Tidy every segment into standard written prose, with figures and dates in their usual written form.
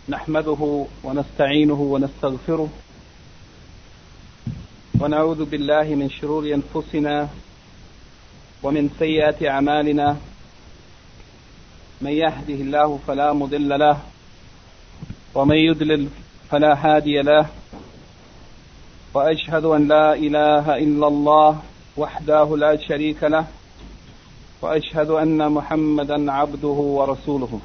نحمده ونستعينه ونستغفره ونعوذ بالله من شرور أنفسنا ومن سيئات أعمالنا من يهده الله فلا مضل له ومن يضلل فلا هادي له وأشهد أن لا إله إلا الله وحده لا شريك له وأشهد أن محمدا عبده ورسوله.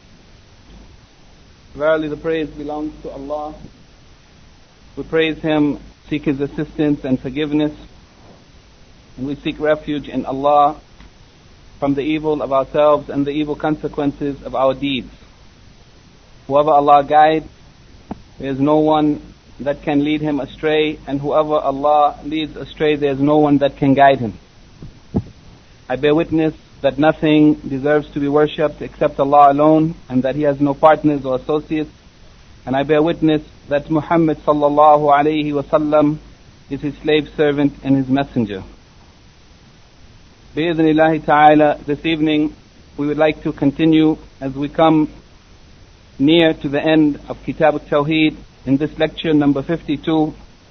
Verily the praise belongs to Allah. We praise Him, seek His assistance and forgiveness, and we seek refuge in Allah from the evil of ourselves and the evil consequences of our deeds. Whoever Allah guides, there is no one that can lead him astray, and whoever Allah leads astray, there is no one that can guide him. I bear witness that nothing deserves to be worshipped except Allah alone, and that He has no partners or associates. And I bear witness that Muhammad sallallahu alayhi wasallam is His slave servant and His messenger. Bi-idhnillahi ta'ala, this evening we would like to continue as we come near to the end of Kitab al-Tawheed in this lecture number 52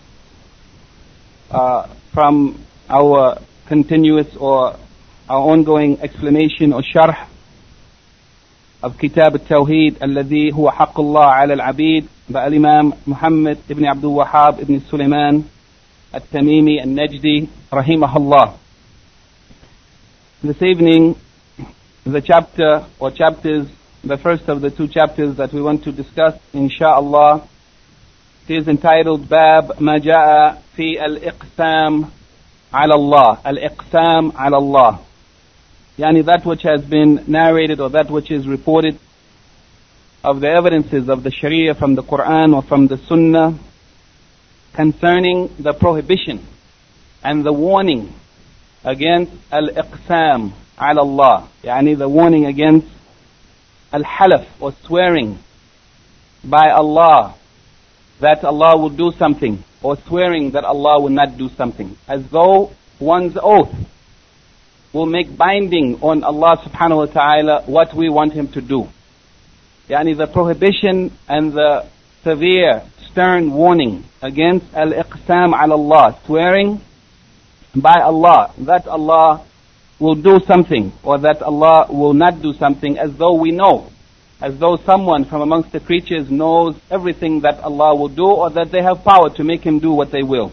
from our continuous or our ongoing explanation or sharh of Kitab al-Tawheed الذي هو حق الله على العبيد by Imam Muhammad ibn Abdul Wahhab ibn Sulaiman al-Tamimi al-Najdi rahimahullah. This evening the chapter or chapters, the first of the two chapters that we want to discuss insha'Allah, it is entitled Bab Ma Ja'a Fi Al-Iqsam Ala Allah. Al-Iqsam Ala Allah, yani that which has been narrated or that which is reported of the evidences of the Sharia from the Quran or from the Sunnah concerning the prohibition and the warning against Al-Iqsam Ala Allah, yani the warning against Al-Halaf or swearing by Allah that Allah will do something, or swearing that Allah will not do something, as though one's oath will make binding on Allah subhanahu wa ta'ala what we want Him to do. Yani the prohibition and the severe, stern warning against al-iqsam ala Allah, swearing by Allah that Allah will do something or that Allah will not do something, as though we know, as though someone from amongst the creatures knows everything that Allah will do, or that they have power to make Him do what they will.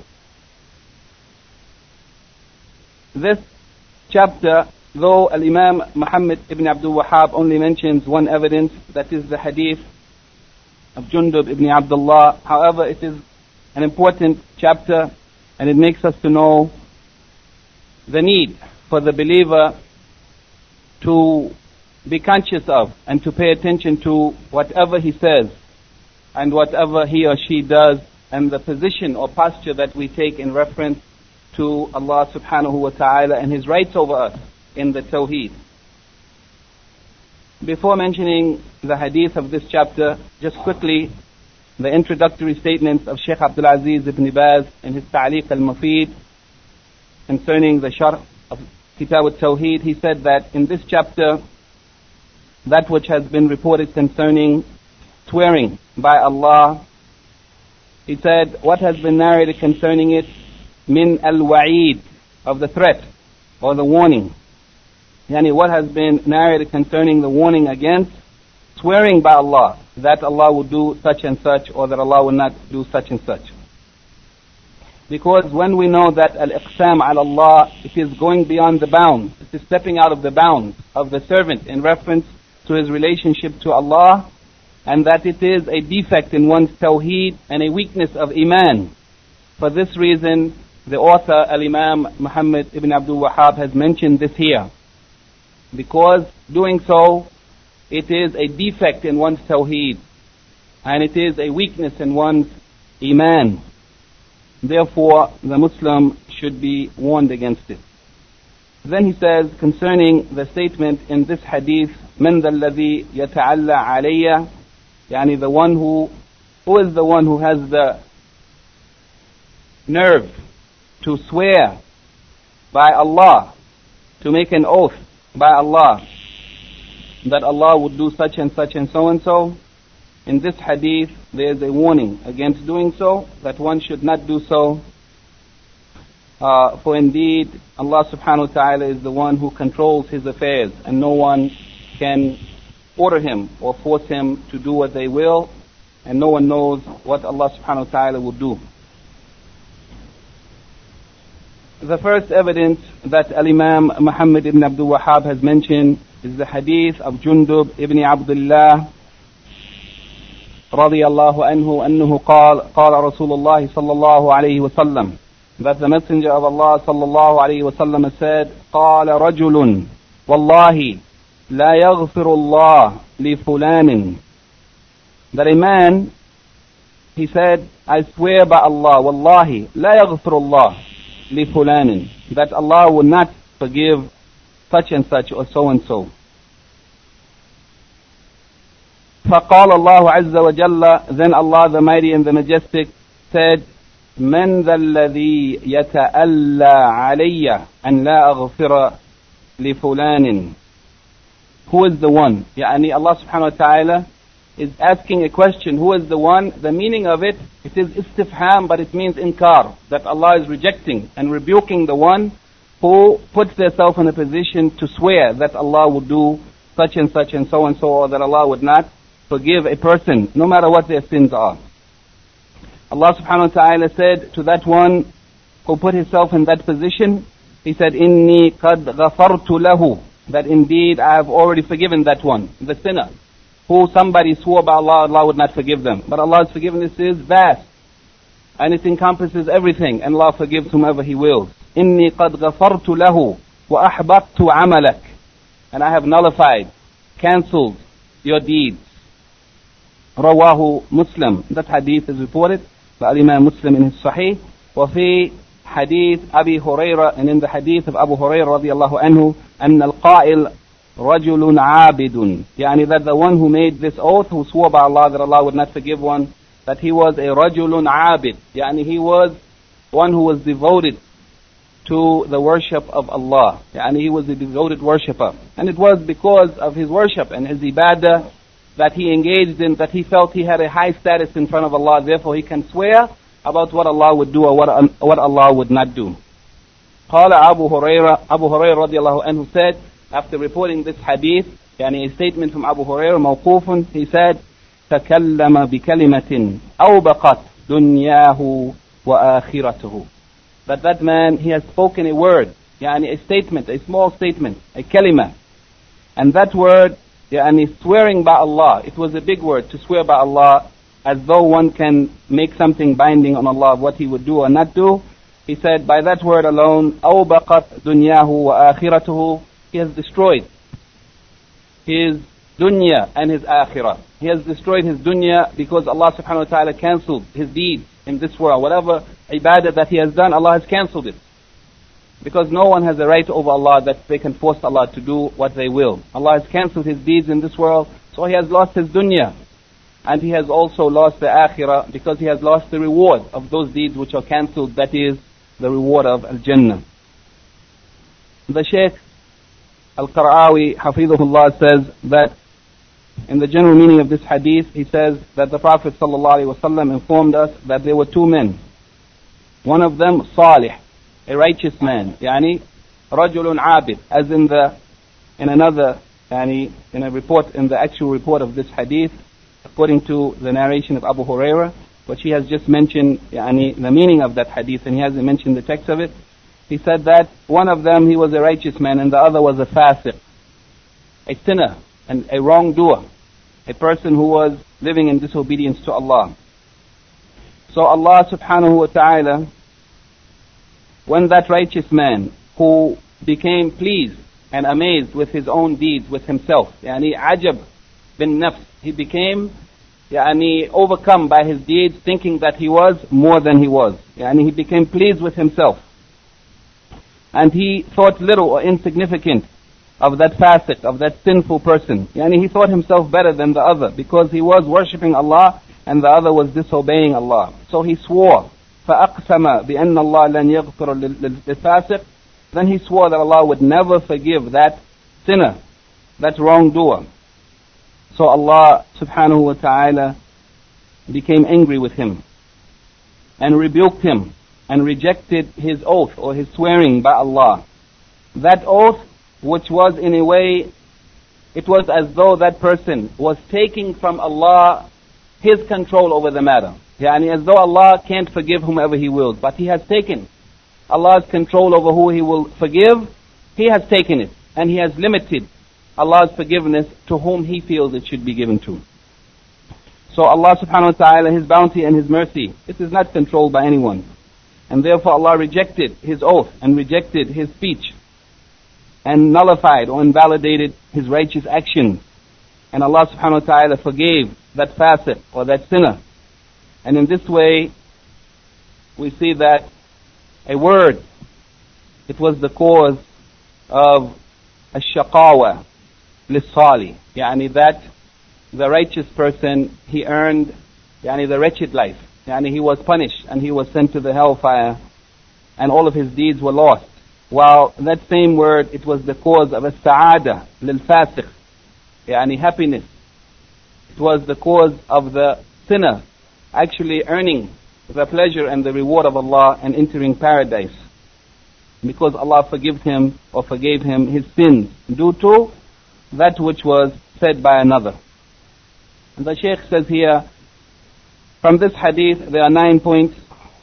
This chapter, though Al-Imam Muhammad ibn Abdul Wahhab only mentions one evidence, that is the hadith of Jundub ibn Abdullah, however it is an important chapter and it makes us to know the need for the believer to be conscious of and to pay attention to whatever he says and whatever he or she does, and the position or posture that we take in reference to Allah subhanahu wa ta'ala and His rights over us in the Tawheed. Before mentioning the hadith of this chapter, just quickly the introductory statements of Shaykh Abdul Aziz ibn Baz in his Ta'liq al-Mufid concerning the sharh of Kitab al-Tawheed. He said that in this chapter, that which has been reported concerning swearing by Allah, he said what has been narrated concerning it, min al-wa'id, of the threat or the warning, yani what has been narrated concerning the warning against swearing by Allah that Allah will do such and such, or that Allah will not do such and such. Because when we know that al-iqsam ala Allah, it is going beyond the bounds, it is stepping out of the bounds of the servant in reference to his relationship to Allah, and that it is a defect in one's tawheed and a weakness of iman. For this reason, the author Al-Imam Muhammad ibn Abdul Wahhab has mentioned this here, because doing so, it is a defect in one's tawheed and it is a weakness in one's iman. Therefore, the Muslim should be warned against it. Then he says concerning the statement in this hadith, من ذا الذي يتعلى علي, yani the one who is the one who has the nerve to swear by Allah, to make an oath by Allah that Allah would do such and such and so and so. in this hadith there is a warning against doing so, that one should not do so. For indeed, Allah subhanahu wa ta'ala is the one who controls His affairs, and no one can order Him or force Him to do what they will, and no one knows what Allah subhanahu wa ta'ala will do. The first evidence that Al-Imam Muhammad ibn Abdul Wahhab has mentioned is the hadith of Jundub ibn Abdullah radiyallahu anhu أنه قال رسول الله صلى الله عليه وسلم, that the Messenger of Allah صلى الله عليه وسلم said, قال رجل والله لا يغفر الله لفلان, that a man, he said, I swear by Allah, wallahi لا يغفر الله لفلان, that Allah will not forgive such and such or so and so. فقال الله عز وجل, then Allah the Mighty and the Majestic said, من ذا الذي يتألى علي أن لا أغفر لفلان, who is the one? يعني Allah subhanahu wa ta'ala is asking a question, who is the one? The meaning of it, it is istifham, but it means inkar, that Allah is rejecting and rebuking the one who puts themselves in a position to swear that Allah will do such and such and so, or that Allah would not forgive a person, no matter what their sins are. Allah subhanahu wa ta'ala said to that one who put himself in that position, He said, إِنِّي قَدْ غَفَرْتُ لَهُ, that indeed I have already forgiven that one, the sinner, who somebody swore by Allah, Allah would not forgive them. But Allah's forgiveness is vast, and it encompasses everything, and Allah forgives whomever He wills. إِنِّي قَدْ غَفَرْتُ لَهُ وَأَحْبَطْتُ عَمَلَكَ, and I have nullified, cancelled your deeds. Rawahu Muslim, that hadith is reported by Imam Muslim in his Sahih. وفي hadith Abi Huraira, and in the hadith of Abu Huraira radiyallahu anhu, أن القائل رجل عابد, يعني that the one who made this oath, who swore by Allah that Allah would not forgive one, that he was a رجل عابد, يعني he was one who was devoted to the worship of Allah, يعني he was a devoted worshipper, and it was because of his worship and his ibadah that he engaged in, that he felt he had a high status in front of Allah, therefore he can swear about what Allah would do or what Allah would not do. قال Abu Huraira radiallahu anhu said, after reporting this hadith, يعني a statement from Abu Huraira, موقوف, he said, تكلم بكلمة أوبقت دنياه وآخرته, that man, he has spoken a word, يعني a statement, a small statement, a kalima, and that word, يعني swearing by Allah, it was a big word to swear by Allah, as though one can make something binding on Allah of what He would do or not do. He said, by that word alone, أوبقت دنياه وآخرته, he has destroyed his dunya and his akhirah. He has destroyed his dunya because Allah subhanahu wa ta'ala cancelled his deeds in this world. Whatever ibadah that he has done, Allah has cancelled it. Because no one has a right over Allah that they can force Allah to do what they will. Allah has cancelled his deeds in this world, so he has lost his dunya. And he has also lost the akhirah because he has lost the reward of those deeds which are cancelled, that is, the reward of Al-Jannah. The Shaykh Al-Qara'awi Hafidhullah says that in the general meaning of this hadith, he says that the Prophet ﷺ informed us that there were two men. One of them, Salih, a righteous man, yani rajulun abid, as in another, yani in a report, in the actual report of this hadith, according to the narration of Abu Huraira, but he has just mentioned yani the meaning of that hadith, and he hasn't mentioned the text of it. He said that one of them, he was a righteous man, and the other was a fasiq, a sinner and a wrongdoer, a person who was living in disobedience to Allah. So Allah subhanahu wa ta'ala, when that righteous man who became pleased and amazed with his own deeds, with himself, yani ajab bin nafs, he became yani overcome by his deeds, thinking that he was more than he was. Yani he became pleased with himself. And he thought little or insignificant of that fasiq, of that sinful person. Yani he thought himself better than the other because he was worshipping Allah and the other was disobeying Allah. So he swore, فَأَقْسَمَ بِأَنَّ اللَّهَ لَنْ يَغْفِرَ لِلْفَاسِقِ. Then he swore that Allah would never forgive that sinner, that wrongdoer. So Allah subhanahu wa ta'ala became angry with him and rebuked him and rejected his oath or his swearing by Allah. That oath, which was in a way, it was as though that person was taking from Allah his control over the matter. Yani as though Allah can't forgive whomever He wills, but He has taken Allah's control over who He will forgive. He has taken it, and He has limited Allah's forgiveness to whom He feels it should be given to. So Allah subhanahu wa ta'ala, His bounty and His mercy, it is not controlled by anyone. And therefore Allah rejected His oath and rejected His speech and nullified or invalidated His righteous actions. And Allah subhanahu wa ta'ala forgave that fasiq or that sinner. And in this way, we see that a word, it was the cause of ash-shaqawa lis-sali. Yani that the righteous person, he earned the wretched life. Yani he was punished and he was sent to the hellfire and all of his deeds were lost. While that same word, it was the cause of as-sa'ada lil-fasiq. Yani happiness. It was the cause of the sinner actually earning the pleasure and the reward of Allah and entering paradise, because Allah forgave him his sins due to that which was said by another. And the Shaykh says here, from this hadith there are 9 points,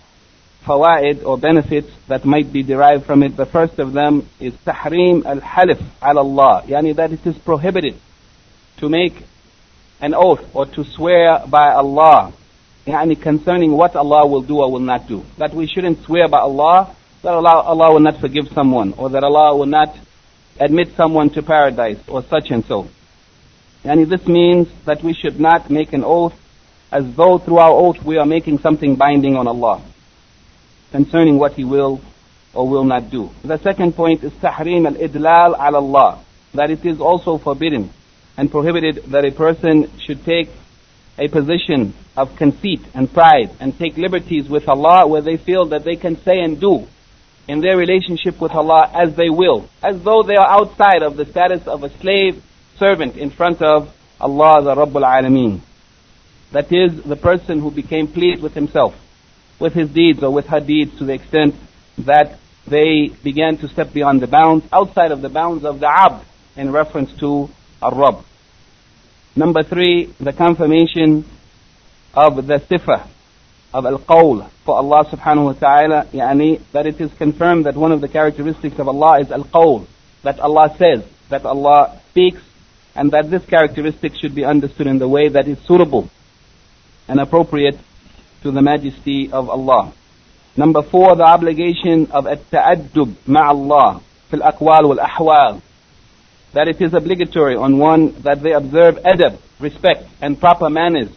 fawaid or benefits that might be derived from it. The first of them is tahrim al-halif ala Allah, yani that it is prohibited to make an oath or to swear by Allah, yani concerning what Allah will do or will not do. That we shouldn't swear by Allah that Allah will not forgive someone, or that Allah will not admit someone to paradise, or such and so. Yani this means that we should not make an oath as though through our oath we are making something binding on Allah concerning what He will or will not do. The second point is tahrim al-idlal ala Allah, that it is also forbidden and prohibited that a person should take a position of conceit and pride and take liberties with Allah where they feel that they can say and do in their relationship with Allah as they will, as though they are outside of the status of a slave servant in front of Allah the Rabbul Alameen. That is, the person who became pleased with himself, with his deeds or with her deeds, to the extent that they began to step beyond the bounds, outside of the bounds of the abd, in reference to Ar-Rabb. Number 3, the confirmation of the sifa of al-qawl for Allah subhanahu wa ta'ala, yani that it is confirmed that one of the characteristics of Allah is al-qawl, that Allah says, that Allah speaks, and that this characteristic should be understood in the way that is suitable and appropriate to the majesty of Allah. Number 4, the obligation of at-ta'addub ma'allah fil aqwal wal ahwal, that it is obligatory on one that they observe adab, respect and proper manners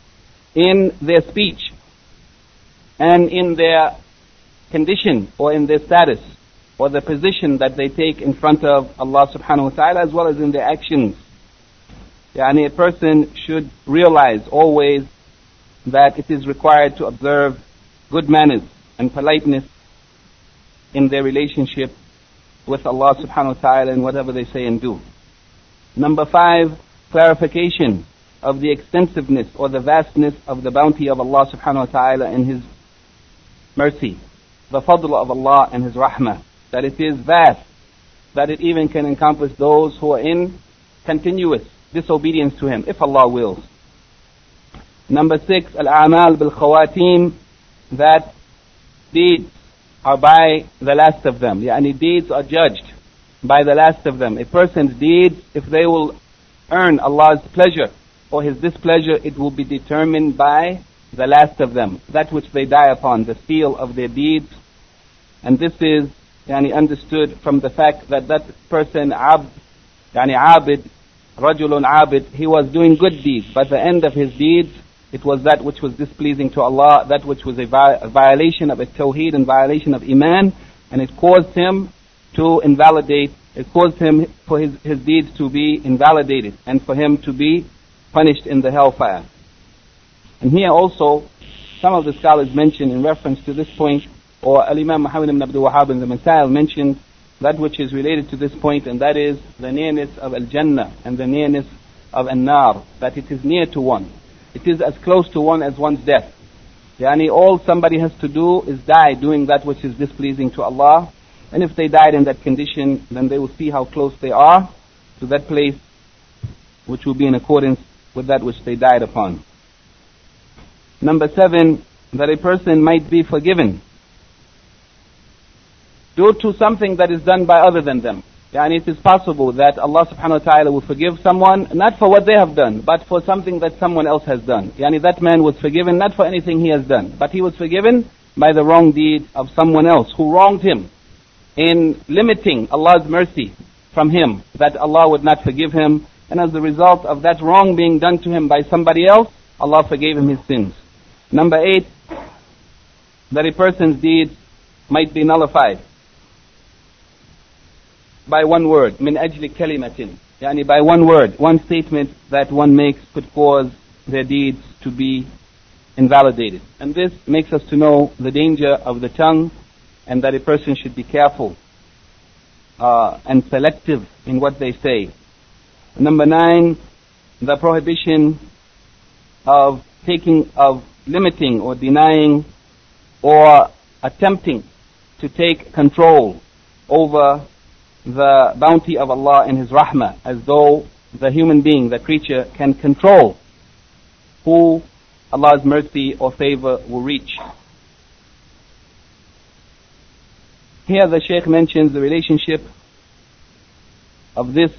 in their speech and in their condition or in their status or the position that they take in front of Allah subhanahu wa ta'ala, as well as in their actions. Yani a person should realize always that it is required to observe good manners and politeness in their relationship with Allah subhanahu wa ta'ala in whatever they say and do. Number 5, clarification of the extensiveness or the vastness of the bounty of Allah subhanahu wa ta'ala and His mercy, the fadl of Allah and His rahmah, that it is vast, that it even can encompass those who are in continuous disobedience to Him, if Allah wills. Number 6, al-a'mal bil-khawatim, that deeds are by the last of them. Yani deeds are judged by the last of them. A person's deeds, if they will earn Allah's pleasure or His displeasure, it will be determined by the last of them, that which they die upon, the seal of their deeds. And this is understood from the fact that that person, abd, abid, rajulun abid, he was doing good deeds, but the end of his deeds, it was that which was displeasing to Allah, that which was a violation of a tawheed and violation of iman, and it caused him to invalidate, it caused him for his deeds to be invalidated and for him to be punished in the hellfire. And here also, some of the scholars mention in reference to this point, or Al-Imam Muhammad ibn Abdul Wahhab in the Masail mentioned that which is related to this point, and that is the nearness of Al-Jannah and the nearness of an-nar, that it is near to one. It is as close to one as one's death. Yani all somebody has to do is die doing that which is displeasing to Allah. And if they died in that condition, then they will see how close they are to that place which will be in accordance with that which they died upon. Number 7, that a person might be forgiven due to something that is done by other than them. Yani it is possible that Allah subhanahu wa ta'ala will forgive someone not for what they have done, but for something that someone else has done. Yani that man was forgiven not for anything he has done, but he was forgiven by the wrong deed of someone else who wronged him in limiting Allah's mercy from him, that Allah would not forgive him. And as a result of that wrong being done to him by somebody else, Allah forgave him his sins. Number 8, that a person's deeds might be nullified by one word, min ajli kalimatin, yani by one word, one statement that one makes could cause their deeds to be invalidated. And this makes us to know the danger of the tongue, and that a person should be careful and selective in what they say. Number 9, the prohibition of limiting or denying or attempting to take control over the bounty of Allah and His rahmah, as though the human being, the creature, can control who Allah's mercy or favor will reach. Here the Shaykh mentions the relationship of this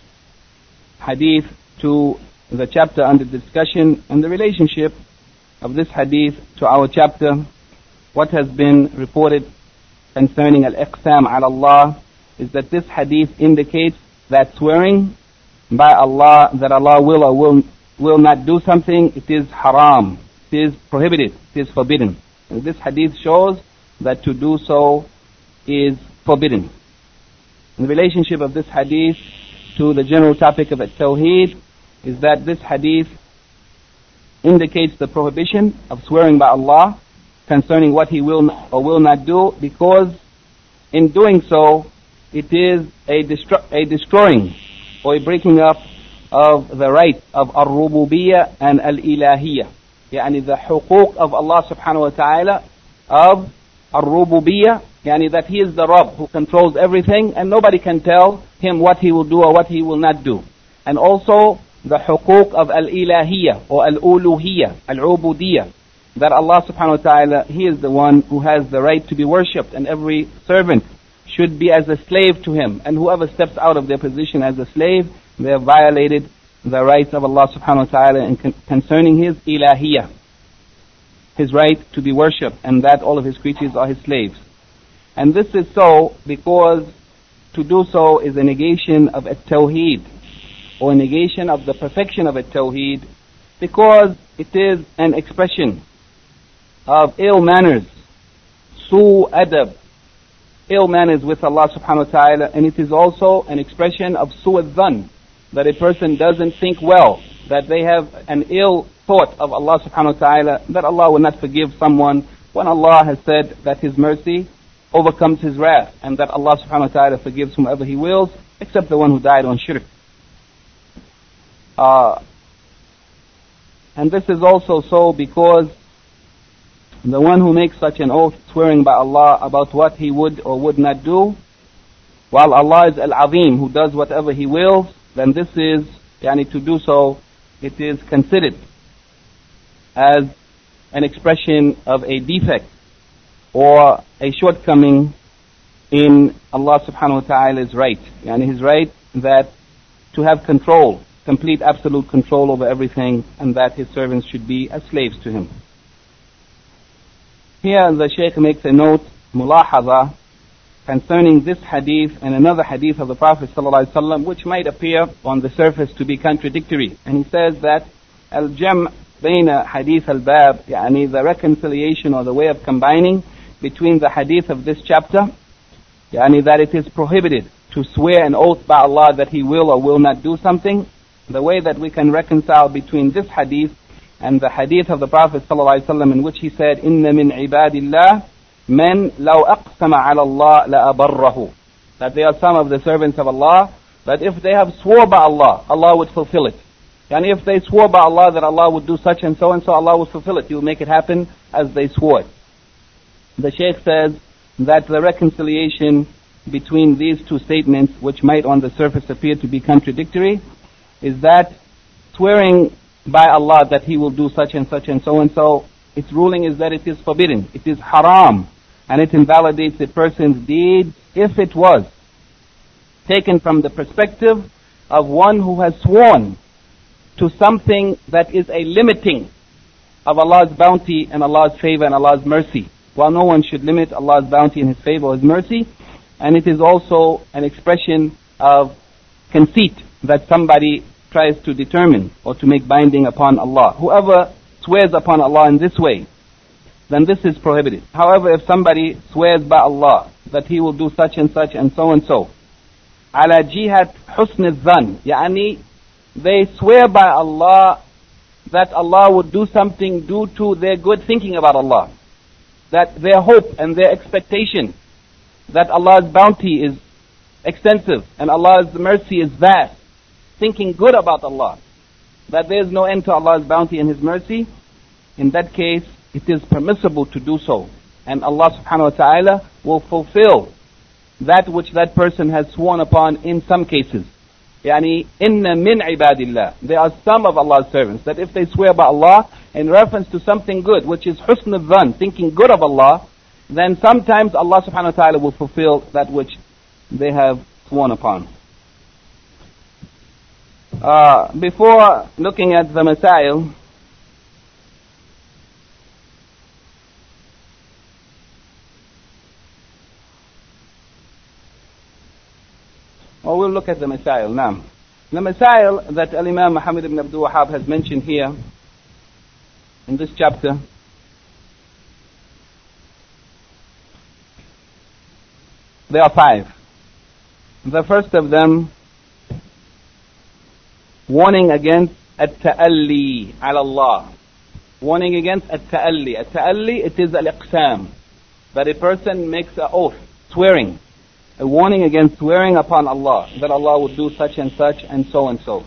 hadith to the chapter under discussion, and the relationship of this hadith to our chapter, what has been reported concerning al-iqsam ala Allah, is that this hadith indicates that swearing by Allah that Allah will or will not do something, it is haram, it is prohibited, it is forbidden. And this hadith shows that to do so is forbidden. And the relationship of this hadith to the general topic of at-tawheed is that this hadith indicates the prohibition of swearing by Allah concerning what He will or will not do, because in doing so it is a destroying or a breaking up of the right of al-rububiyyah and al-ilahiyyah, yani the huquq of Allah subhanahu wa ta'ala of al-rububiyyah, yani that He is the Rabb who controls everything and nobody can tell Him what He will do or what He will not do. And also the huquq of al-ilahiyyah or al-uluhiyyah, al-ubudiyyah, that Allah subhanahu wa ta'ala, He is the one who has the right to be worshipped, and every servant should be as a slave to Him, and whoever steps out of their position as a slave, they have violated the rights of Allah subhanahu wa ta'ala concerning His ilahiyyah, His right to be worshipped, and that all of His creatures are His slaves. And this is so because to do so is a negation of at-tawheed, or a negation of the perfection of at-tawheed, because it is an expression of ill manners, su adab, ill manners with Allah subhanahu wa ta'ala, and it is also an expression of su'ad dhan, that a person doesn't think well, that they have an ill thought of Allah subhanahu wa ta'ala, that Allah will not forgive someone when Allah has said that His mercy overcomes His wrath, and that Allah subhanahu wa ta'ala forgives whomever He wills, except the one who died on shirk. And this is also so because the one who makes such an oath swearing by Allah about what he would or would not do, while Allah is Al-Azim who does whatever He wills, then this is, to do so, it is considered as an expression of a defect or a shortcoming in Allah subhanahu wa ta'ala's right. His right that to have control, complete absolute control over everything, and that His servants should be as slaves to Him. Here the Shaykh makes a note, mulahadha, concerning this hadith and another hadith of the Prophet ﷺ, which might appear on the surface to be contradictory. And he says that al-jam' bayna hadith al-bab, the reconciliation or the way of combining between the hadith of this chapter, that it is prohibited to swear an oath by Allah that He will or will not do something. The way that we can reconcile between this hadith and the hadith of the Prophet ﷺ, in which he said, "Inna min ibadillah man law aqsama ala Allah la abarrahu," that there are some of the servants of Allah that if they have swore by Allah, Allah would fulfill it. And if they swore by Allah that Allah would do such and so, Allah will fulfill it. He will make it happen as they swore. The Shaykh says that the reconciliation between these two statements, which might on the surface appear to be contradictory, is that swearing by Allah that He will do such and so, its ruling is that it is forbidden, it is haram, and it invalidates a person's deed if it was taken from the perspective of one who has sworn to something that is a limiting of Allah's bounty and Allah's favor and Allah's mercy. While no one should limit Allah's bounty and His favor or His mercy, and it is also an expression of conceit that somebody tries to determine or to make binding upon Allah. Whoever swears upon Allah in this way, then this is prohibited. However, if somebody swears by Allah that he will do such and so, ala jihat husn al-dhan, yani they swear by Allah that Allah would do something due to their good thinking about Allah, that their hope and their expectation that Allah's bounty is extensive and Allah's mercy is vast, thinking good about Allah, that there is no end to Allah's bounty and His mercy. In that case, it is permissible to do so, and Allah subhanahu wa ta'ala will fulfill that which that person has sworn upon in some cases. Yani, inna min ibadillah. There are some of Allah's servants that if they swear by Allah in reference to something good, which is husn al-dhan, thinking good of Allah, then sometimes Allah subhanahu wa ta'ala will fulfill that which they have sworn upon. Before looking at the masail, or we'll look at the masail now. The masail that Al-Imam Muhammad ibn Abdul Wahhab has mentioned here in this chapter, there are 5. The first of them, warning against at-ta'alli ala Allah. Warning against at-ta'alli. At-ta'alli, it is al-iqsam, that a person makes an oath, swearing. A warning against swearing upon Allah, that Allah would do such and so.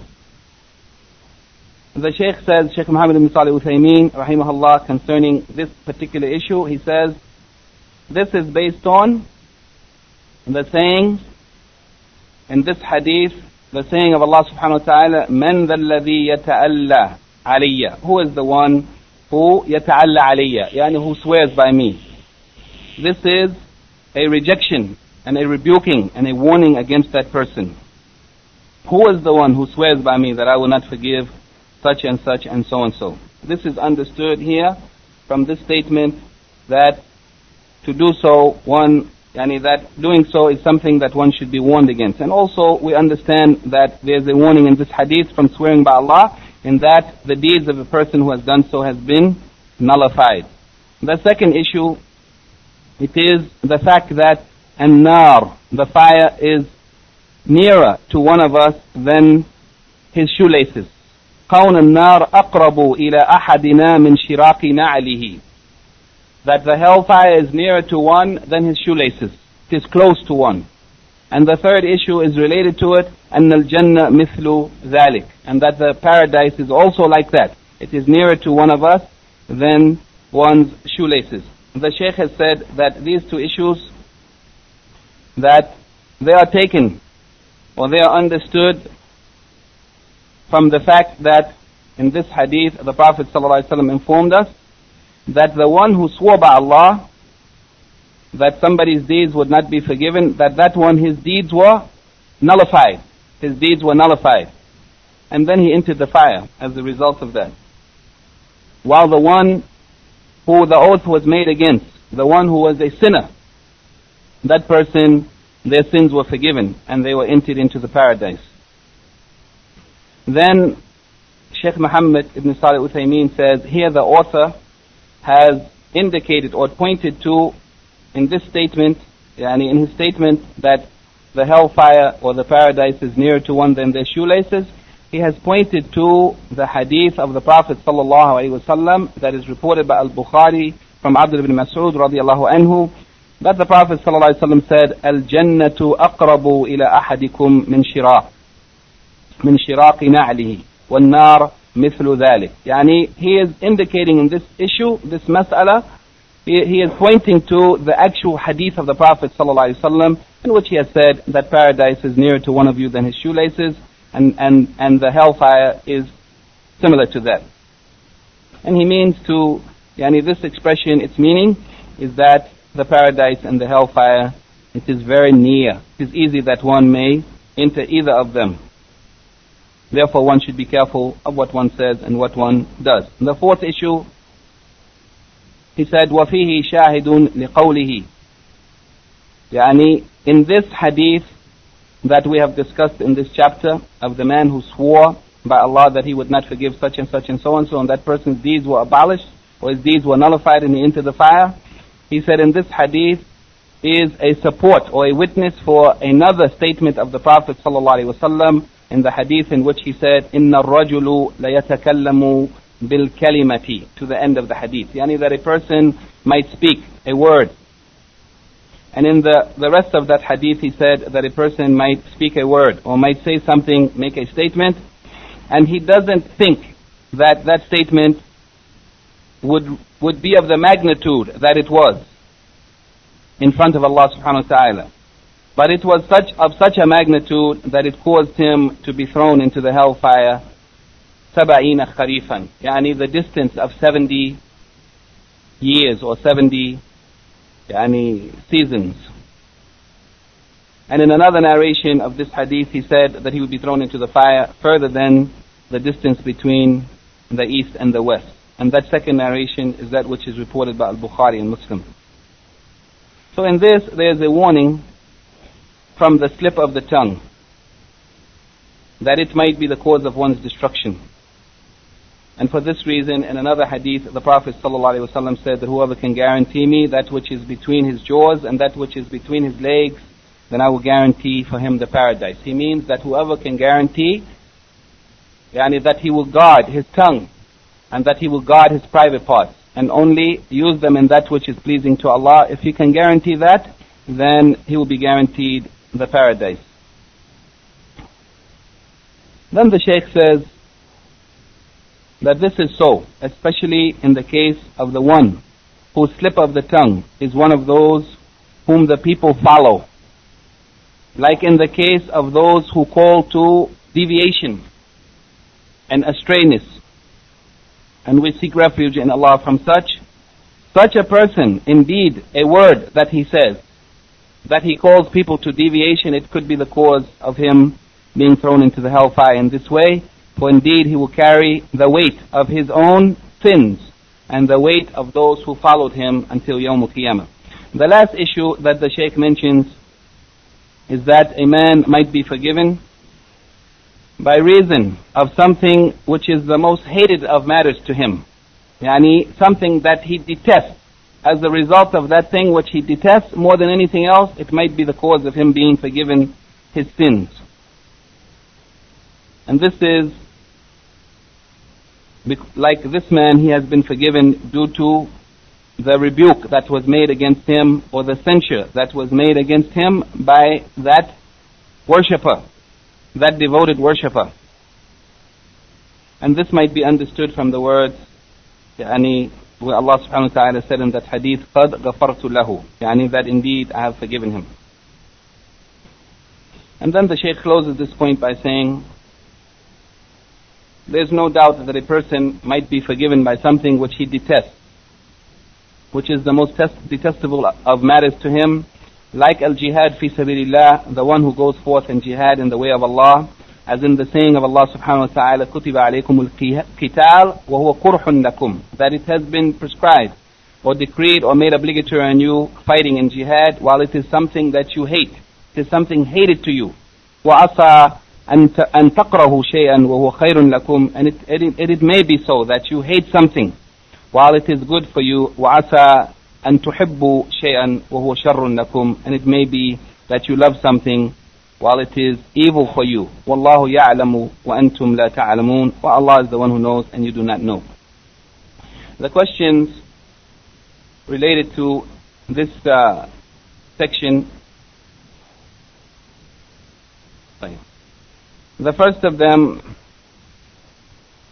The Shaykh says, Shaykh Muhammad ibn Salih Uthaymeen, rahimahullah, concerning this particular issue, he says, this is based on the saying in this hadith, the saying of Allah subhanahu wa ta'ala, Man dhal ladhi yata'alla alayya. Who is the one who yata'alla alayya, yani who swears by me? This is a rejection and a rebuking and a warning against that person. Who is the one who swears by me that I will not forgive such and so? This is understood here from this statement that to do so, that doing so is something that one should be warned against. And also we understand that there's a warning in this hadith from swearing by Allah, in that the deeds of a person who has done so has been nullified. The second issue, it is the fact that an-nar, the fire, is nearer to one of us than his shoelaces. قَوْنَ النَّارِ أَقْرَبُ إِلَى أَحَدِنَا مِنْ شِرَاقِ نَعْلِهِ. That the hellfire is nearer to one than his shoelaces. It is close to one. And the third issue is related to it, أَنَّ الْجَنَّةَ مِثْلُ ذَلِكَ. And that the paradise is also like that. It is nearer to one of us than one's shoelaces. The Shaykh has said that these two issues, that they are taken or they are understood from the fact that in this hadith the Prophet ﷺ informed us that the one who swore by Allah that somebody's deeds would not be forgiven, that one, his deeds were nullified. His deeds were nullified. And then he entered the fire as a result of that. While the one who the oath was made against, the one who was a sinner, that person, their sins were forgiven and they were entered into the paradise. Then Shaykh Muhammad ibn Salih Uthaymeen says, here the author has indicated or pointed to in this statement, in his statement that the hellfire or the paradise is nearer to one than their shoelaces, he has pointed to the hadith of the Prophet ﷺ that is reported by Al-Bukhari from Abdullah ibn Mas'ud radiallahu anhu, that the Prophet ﷺ said, Al-Jannatu aqrabu ila ahadikum min shiraqi na'lihi. وَالنَّارِ مِثْلُ ذَلِكَ. Yani he is indicating in this issue, this mas'ala, he is pointing to the actual hadith of the Prophet ﷺ, in which he has said that paradise is nearer to one of you than his shoelaces, and the hellfire is similar to that. And he means to, yani this expression, its meaning is that the paradise and the hellfire, it is very near. It is easy that one may enter either of them. Therefore one should be careful of what one says and what one does. And the fourth issue, he said, وَفِيهِ شَاهِدٌ لِقَوْلِهِ. Yani in this hadith that we have discussed in this chapter of the man who swore by Allah that he would not forgive such and such and so and that person's deeds were abolished or his deeds were nullified and he entered the fire. He said in this hadith is a support or a witness for another statement of the Prophet ﷺ in the hadith in which he said, إِنَّ الرَّجُلُ لَيَتَكَلَّمُ بِالْكَلِمَةِ, to the end of the hadith. Yani that a person might speak a word. And in the rest of that hadith he said that a person might speak a word or might say something, make a statement, and he doesn't think that that statement would be of the magnitude that it was in front of Allah subhanahu wa ta'ala. But it was of such a magnitude that it caused him to be thrown into the hellfire 70 kharifan, yani the distance of 70 years or 70 seasons. And in another narration of this hadith he said that he would be thrown into the fire further than the distance between the east and the west. And that second narration is that which is reported by Al-Bukhari and Muslim. So in this there is a warning from the slip of the tongue, that it might be the cause of one's destruction. And for this reason, in another hadith, the Prophet ﷺ said that whoever can guarantee me that which is between his jaws and that which is between his legs, then I will guarantee for him the paradise. He means that whoever can guarantee, that he will guard his tongue and that he will guard his private parts and only use them in that which is pleasing to Allah. If he can guarantee that, then he will be guaranteed the paradise. Then the Shaykh says that this is so, especially in the case of the one whose slip of the tongue is one of those whom the people follow, like in the case of those who call to deviation and astrayness, and we seek refuge in Allah from such a person. Indeed, a word that he says, that he calls people to deviation, it could be the cause of him being thrown into the hellfire in this way. For indeed he will carry the weight of his own sins and the weight of those who followed him until Yawm al-Qiyamah. The last issue that the Shaykh mentions is that a man might be forgiven by reason of something which is the most hated of matters to him. Yani something that he detests. As a result of that thing which he detests more than anything else, it might be the cause of him being forgiven his sins. And this is like this man, he has been forgiven due to the rebuke that was made against him or the censure that was made against him by that worshipper, that devoted worshipper. And this might be understood from the words where Allah subhanahu wa ta'ala said in that hadith, قَدْ غَفَرْتُ لَهُ, that indeed I have forgiven him. And then the Shaykh closes this point by saying, there is no doubt that a person might be forgiven by something which he detests, which is the most detestable of matters to him, like al-jihad fi sabilillah, the one who goes forth in jihad in the way of Allah, as in the saying of Allah subhanahu wa ta'ala, كُتِبَ عَلَيْكُمُ الْقِتَالُ وَهُوَ كُرْحٌ لَكُمْ, that it has been prescribed or decreed or made obligatory on you fighting in jihad, while it is something that you hate. It is something hated to you. وَعَصَى أَن تَقْرَهُ شَيْئًا وَهُوَ خَيْرٌ لَكُمْ, and it may be so that you hate something while it is good for you. وَعَصَى أَن تُحِبُّوا شَيْئًا وَهُوَ شَرٌ لَكُمْ, and it may be that you love something while it is evil for you. وَاللَّهُ يَعْلَمُ وَأَنْتُمْ لَا تَعْلَمُونَ, for Allah is the one who knows and you do not know. The questions related to this section, the first of them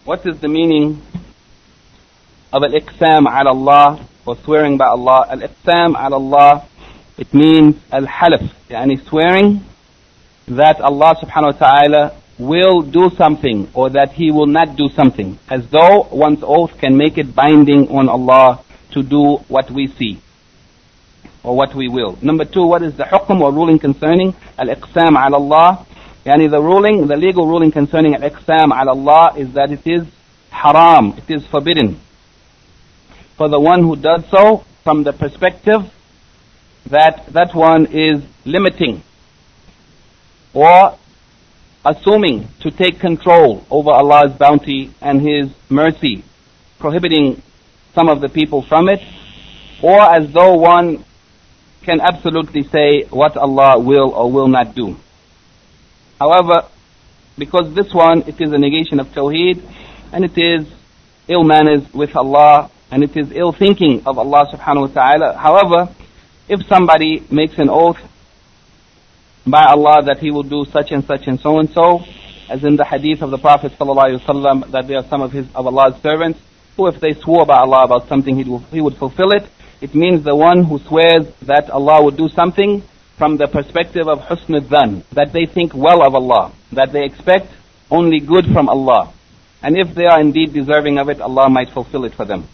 What is the meaning of al-iqsam ala Allah, or swearing by Allah? Al-iqsam ala Allah, it means al-halaf, yani swearing that Allah subhanahu wa ta'ala will do something or that He will not do something, as though one's oath can make it binding on Allah to do what we see or what we will. Number two, what is the hukm or ruling concerning al-iqsam ala Allah? Yani the legal ruling concerning al-iqsam ala Allah is that it is haram, it is forbidden for the one who does so from the perspective that that one is limiting or assuming to take control over Allah's bounty and His mercy, prohibiting some of the people from it, or as though one can absolutely say what Allah will or will not do. However, because this one, it is a negation of Tawheed, and it is ill manners with Allah, and it is ill thinking of Allah subhanahu wa ta'ala. However, if somebody makes an oath by Allah that he will do such and such and so, as in the hadith of the Prophet ﷺ, that there are some of Allah's servants who, if they swore by Allah about something, he would fulfill it. It means the one who swears that Allah would do something from the perspective of husn al-dhan, that they think well of Allah, that they expect only good from Allah, and if they are indeed deserving of it, Allah might fulfill it for them.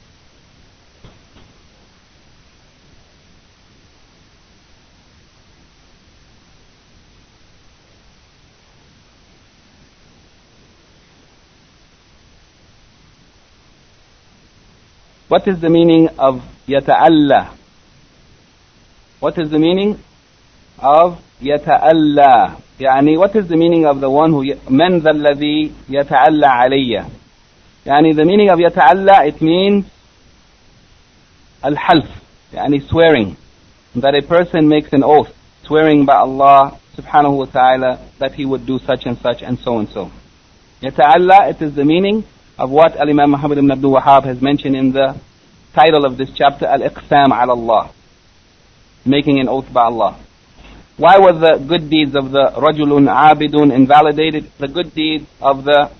What is the meaning of yata'alla? What is the meaning of yata'alla? Yani, what is the meaning of the one who man dhal ladhi yata'alla alayya? Yani, the meaning of yata'alla, it means al-half, yani swearing, that a person makes an oath, swearing by Allah subhanahu wa ta'ala that he would do such and such and so and so. Yata'alla, it is the meaning of what Al-Imam Muhammad ibn Abdul Wahhab has mentioned in the title of this chapter, Al-Iqsam ala Allah, making an oath by Allah. Why were the good deeds of the Rajulun Abidun invalidated? The good deeds of the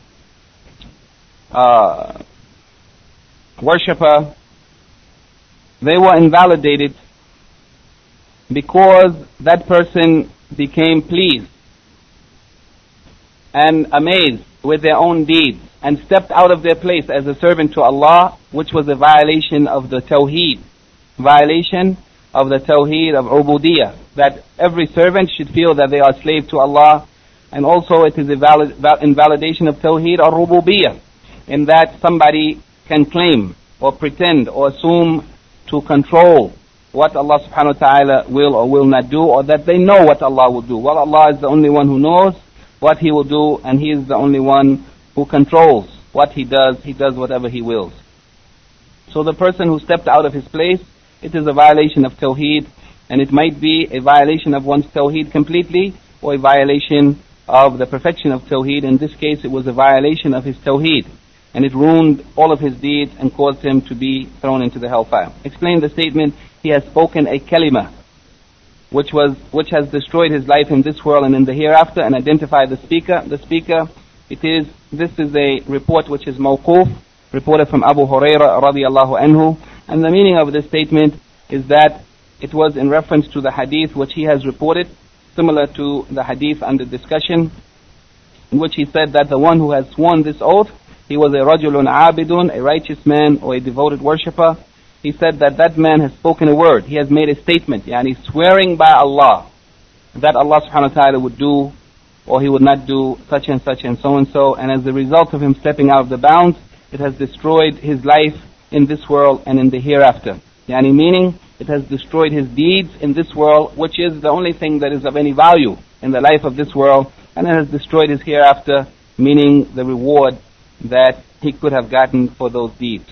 worshipper, they were invalidated because that person became pleased and amazed with their own deeds and stepped out of their place as a servant to Allah, which was a violation of the Tawheed, violation of the Tawheed of Ubudiyyah, that every servant should feel that they are slave to Allah, and also it is a invalidation of Tawheed or Rububiyyah, in that somebody can claim or pretend or assume to control what Allah subhanahu wa ta'ala will or will not do, or that they know what Allah will do. Well, Allah is the only one who knows what He will do, and He is the only one who controls what He does whatever He wills. So the person who stepped out of his place, it is a violation of Tawheed, and it might be a violation of one's Tawheed completely, or a violation of the perfection of Tawheed. In this case, it was a violation of his Tawheed, and it ruined all of his deeds and caused him to be thrown into the hellfire. Explain the statement, he has spoken a kalima, which has destroyed his life in this world and in the hereafter, and identify the speaker. The speaker, this is a report which is mawquf, reported from Abu Hurairah radiyallahu anhu, and the meaning of this statement is that it was in reference to the hadith which he has reported, similar to the hadith under discussion, in which he said that the one who has sworn this oath, he was a rajulun abidun, a righteous man or a devoted worshipper. He said that that man has spoken a word, he has made a statement, yani swearing by Allah that Allah subhanahu wa ta'ala would do or He would not do such and such and so, and as a result of him stepping out of the bounds, it has destroyed his life in this world and in the hereafter. Yani meaning, it has destroyed his deeds in this world, which is the only thing that is of any value in the life of this world, and it has destroyed his hereafter, meaning the reward that he could have gotten for those deeds.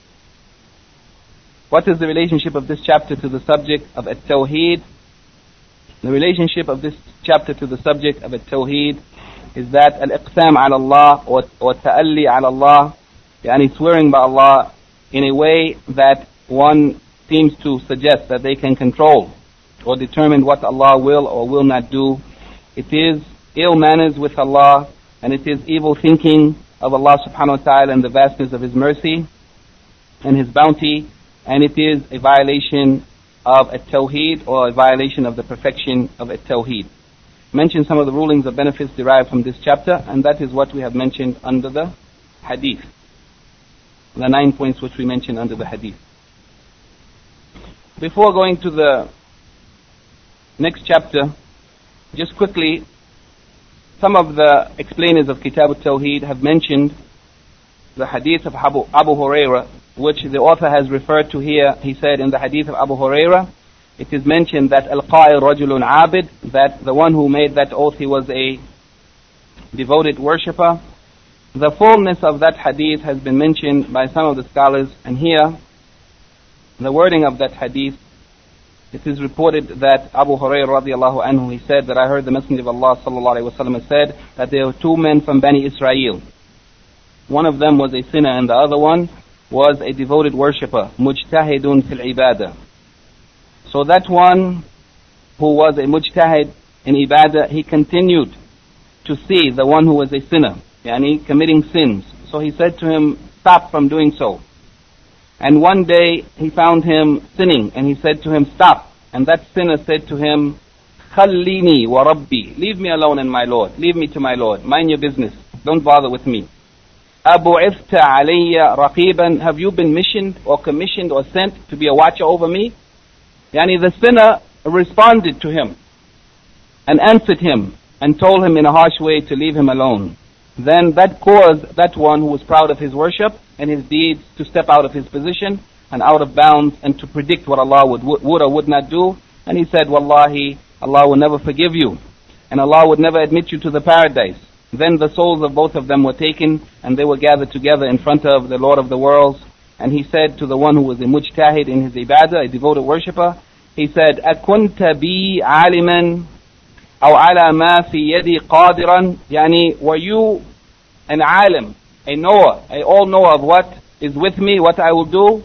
What is the relationship of this chapter to the subject of at-Tawheed? The relationship of this chapter to the subject of at-Tawheed is that al-Iqsam ala Allah or ta'alli ala Allah, yani swearing by Allah in a way that one seems to suggest that they can control or determine what Allah will or will not do. It is ill manners with Allah, and it is evil thinking of Allah subhanahu wa ta'ala and the vastness of His mercy and His bounty, and it is a violation of at-tawheed, or a violation of the perfection of at-tawheed. Mention some of the rulings of benefits derived from this chapter, and that is what we have mentioned under the hadith. The 9 points which we mentioned under the hadith. Before going to the next chapter, just quickly, some of the explainers of Kitab al-Tawheed have mentioned the hadith of Abu Hurairah, which the author has referred to here. He said in the hadith of Abu Hurairah, it is mentioned that al-qa'il rajulun abid, that the one who made that oath, he was a devoted worshipper. The fullness of that hadith has been mentioned by some of the scholars, and here the wording of that hadith, it is reported that Abu Hurairah radiallahu anhu, he said that I heard the Messenger of Allah sallallahu alaihi wasallam said that there were two men from Bani Israel. One of them was a sinner and the other one was a devoted worshipper, mujtahidun fil ibadah. So that one who was a mujtahid in ibadah, he continued to see the one who was a sinner, yani committing sins. So he said to him, stop from doing so. And one day he found him sinning, and he said to him, stop. And that sinner said to him, khallini wa rabbi, leave me alone and my Lord, leave me to my Lord, mind your business, don't bother with me. Abu'ifta alayya raqiban, have you been missioned or commissioned or sent to be a watcher over me? Yani the sinner responded to him and answered him and told him in a harsh way to leave him alone. Then that caused that one who was proud of his worship and his deeds to step out of his position and out of bounds and to predict what Allah would or would not do. And he said, Wallahi, Allah will never forgive you, and Allah would never admit you to the paradise. Then the souls of both of them were taken, and they were gathered together in front of the Lord of the worlds. And he said to the one who was a mujtahid in his ibadah, a devoted worshipper, he said, أَكُنْتَ بِي عَالِمًا أَوْ عَلَى مَا فِي يَدِي قَادِرًا, yani, were you an alim, a knower, a all-knower of what is with me, what I will do?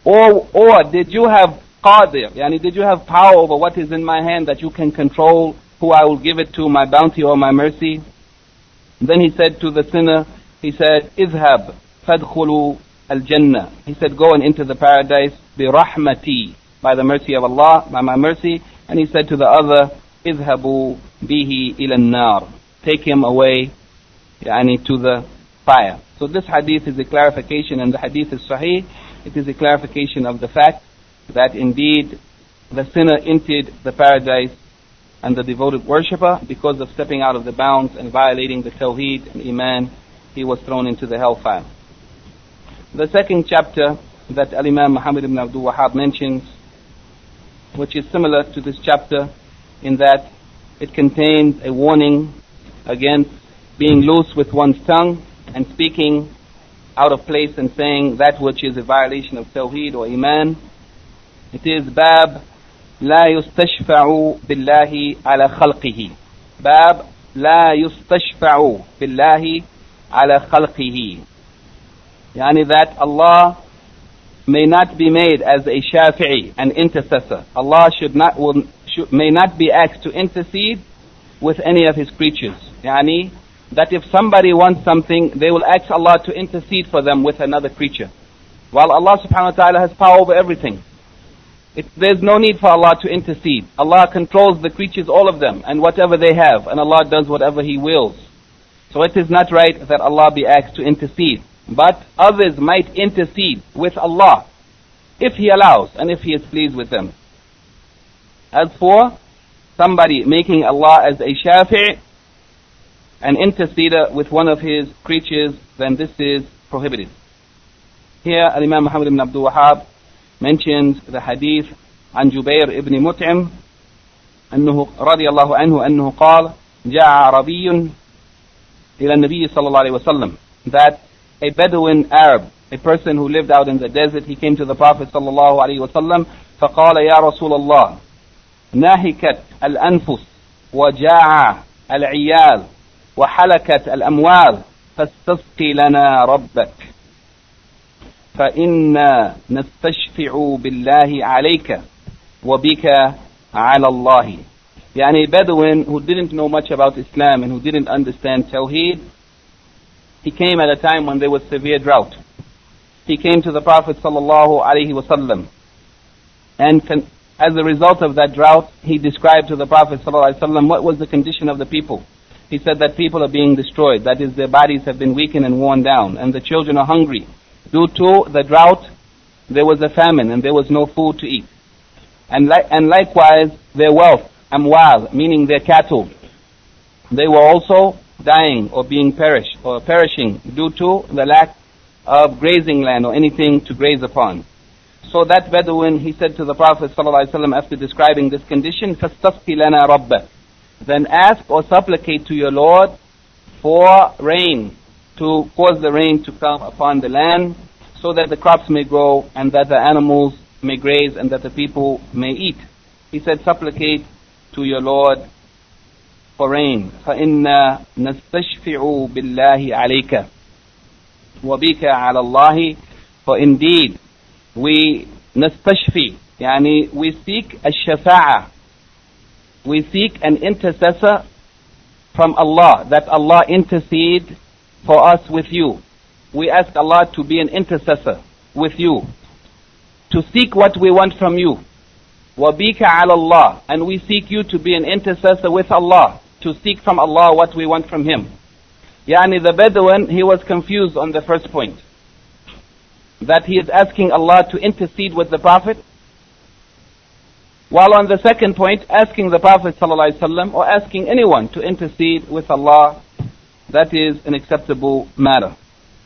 Or did you have qadir, yani did you have power over what is in my hand that you can control who I will give it to, my bounty or my mercy? Then he said to the sinner, he said, اذهب فادخلوا الجنة. He said, go and enter the paradise, برحمتي, by the mercy of Allah, by my mercy. And he said to the other, اذهبوا به إلى النار, take him away, yani to the fire. So this hadith is a clarification, and the hadith is sahih. It is a clarification of the fact that indeed the sinner entered the paradise and the devoted worshipper, because of stepping out of the bounds and violating the tawheed and iman, he was thrown into the hellfire. The second chapter that Al-Imam Muhammad ibn Abdul Wahhab mentions, which is similar to this chapter in that it contains a warning against being loose with one's tongue and speaking out of place and saying that which is a violation of tawheed or iman. It is Bab لا يستشفع بالله على خلقه. باب لا يستشفع بالله على خلقه. Yani that Allah may not be made as a shafi'i, an intercessor. Allah may not be asked to intercede with any of His creatures. Yani that if somebody wants something, they will ask Allah to intercede for them with another creature. While Allah subhanahu wa ta'ala has power over everything. There's no need for Allah to intercede. Allah controls the creatures, all of them, and whatever they have, and Allah does whatever He wills. So it is not right that Allah be asked to intercede. But others might intercede with Allah, if He allows, and if He is pleased with them. As for somebody making Allah as a shafi', an interceder with one of His creatures, then this is prohibited. Here, Imam Muhammad ibn Abdul Wahhab mentions the hadith عن جبير ابن مطعم أنه رضي الله عنه أنه قال جاء عربي إلى النبي صلى الله عليه وسلم, that a Bedouin Arab, a person who lived out in the desert, he came to the Prophet صلى الله عليه وسلم فقال يا رسول الله ناهكت الأنفس وجاع العيال وحلكت الأموال فاستسقي لنا ربك فإنا نستشفع بالله عليك وبك على الله. Yani a Bedouin who didn't know much about Islam and who didn't understand Tawheed, He came at a time when there was severe drought. He came to the Prophet sallallahu alaihi wasallam, and as a result of that drought, he described to the Prophet sallallahu alaihi wasallam what was the condition of the people. He said that people are being destroyed, that is, their bodies have been weakened and worn down, and the children are hungry. Due to the drought, there was a famine and there was no food to eat. And likewise, their wealth, amwal, meaning their cattle, they were also dying or being perishing due to the lack of grazing land or anything to graze upon. So that Bedouin, he said to the Prophet ﷺ after describing this condition, فَاسْتَسْقِ لَنَا رَبَّكَ, then ask or supplicate to your Lord for rain, to cause the rain to come upon the land, so that the crops may grow and that the animals may graze and that the people may eat. He said, supplicate to your Lord for rain. فَإِنَّا نَسْتَشْفِعُ بِاللَّهِ عَلَيْكَ وَبِكَ عَلَى اللَّهِ. For indeed, we nastashfi, yani we seek a shafa'a, we seek an intercessor from Allah, that Allah intercede for us with you. We ask Allah to be an intercessor with you, to seek what we want from you. وَبِكَ عَلَى اللَّهِ, and we seek you to be an intercessor with Allah, to seek from Allah what we want from Him. Yani the Bedouin, he was confused on the first point, that he is asking Allah to intercede with the Prophet, while on the second point, asking the Prophet ﷺ or asking anyone to intercede with Allah, that is an acceptable matter.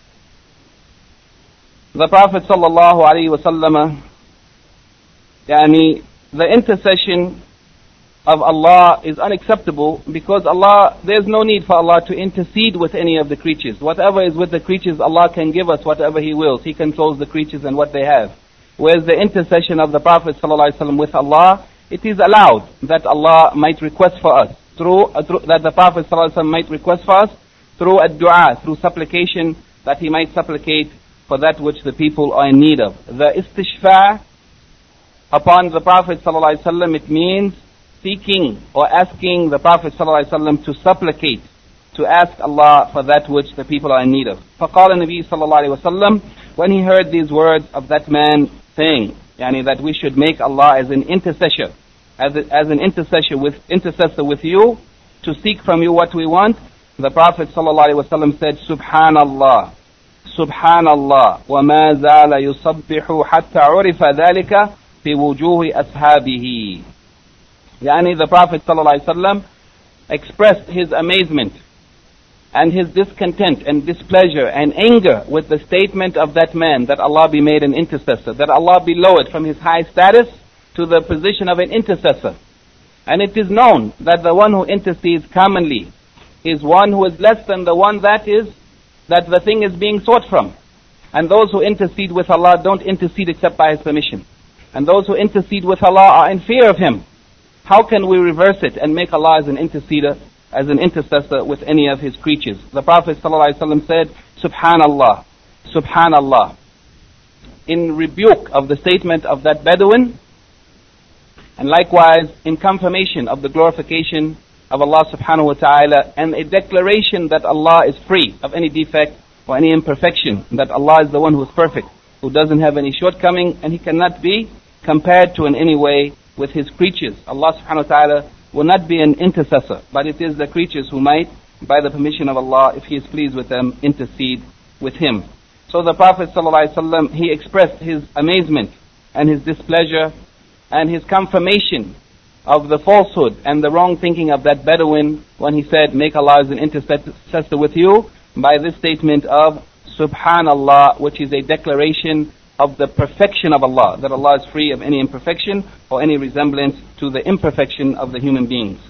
The Prophet ﷺ, yani the intercession of Allah is unacceptable, because Allah, there's no need for Allah to intercede with any of the creatures. Whatever is with the creatures, Allah can give us whatever He wills. He controls the creatures and what they have. Whereas the intercession of the Prophet ﷺ with Allah, it is allowed that Allah might request for us, that the Prophet ﷺ might request for us through a dua, through supplication, that he might supplicate for that which the people are in need of. The istishfa' upon the Prophet ﷺ, it means seeking or asking the Prophet ﷺ to supplicate, to ask Allah for that which the people are in need of. فقال النبي صلى الله عليه وسلم, when he heard these words of that man saying, yani that we should make Allah as an intercessor, as an intercessor with you, to seek from you what we want, the Prophet ﷺ said, Subhanallah, Subhanallah, وَمَا زَالَ يُصَبِّحُ حَتَّى عُرِفَ ذَلِكَ فِي وُجُوهِ أَصْحَابِهِ. Yani the Prophet ﷺ expressed his amazement and his discontent and displeasure and anger with the statement of that man, that Allah be made an intercessor, that Allah be lowered from his high status to the position of an intercessor. And it is known that the one who intercedes commonly is one who is less than the one that the thing is being sought from. And those who intercede with Allah don't intercede except by His permission. And those who intercede with Allah are in fear of Him. How can we reverse it and make Allah as an interceder, as an intercessor with any of His creatures? The Prophet ﷺ said, Subhanallah, Subhanallah, in rebuke of the statement of that Bedouin, and likewise in confirmation of the glorification of Allah subhanahu wa ta'ala, and a declaration that Allah is free of any defect or any imperfection, that Allah is the one who is perfect, who doesn't have any shortcoming, and He cannot be compared to in any way with His creatures. Allah subhanahu wa ta'ala will not be an intercessor, but it is the creatures who might, by the permission of Allah, if He is pleased with them, intercede with Him. So the Prophet ﷺ, he expressed his amazement and his displeasure and his confirmation of the falsehood and the wrong thinking of that Bedouin when he said, make Allah as an intercessor with you, by this statement of Subhanallah, which is a declaration of the perfection of Allah, that Allah is free of any imperfection or any resemblance to the imperfection of the human beings.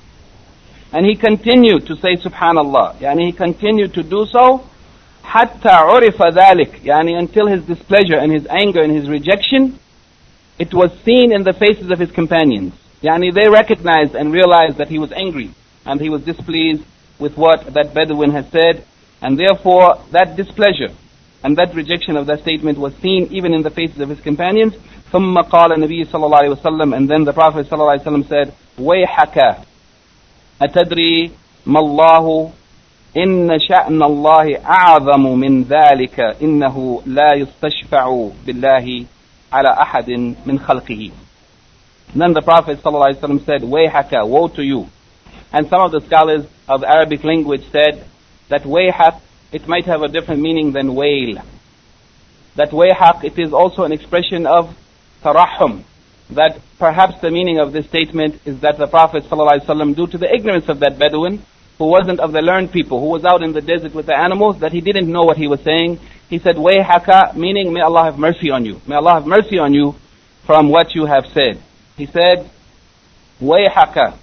And he continued to say Subhanallah, yani he continued to do so, حَتَّى عُرِفَ ذَلِكَ, yani until his displeasure and his anger and his rejection, it was seen in the faces of his companions. Yani they recognized and realized that he was angry and he was displeased with what that Bedouin had said, and therefore that displeasure and that rejection of that statement was seen even in the faces of his companions. ثُمَّ قَالَ النَّبِيُّ صلى الله عليه وسلم, and then the Prophet صلى الله عليه وسلم said, وَيْحَكَ أَتَدْرِي مَا اللَّهُ إن شأن الله أعظم من ذلك إنه لا يستشفع بالله على أحد من خلقه. Then the Prophet ﷺ said, Wayhaka, woe to you. And some of the scholars of Arabic language said that wayhak, it might have a different meaning than wail. That wayhak, it is also an expression of tarahum. That perhaps the meaning of this statement is that the Prophet ﷺ, due to the ignorance of that Bedouin, who wasn't of the learned people, who was out in the desert with the animals, that he didn't know what he was saying. He said, Wayhaka, meaning may Allah have mercy on you. May Allah have mercy on you from what you have said. He said, Wayhaka,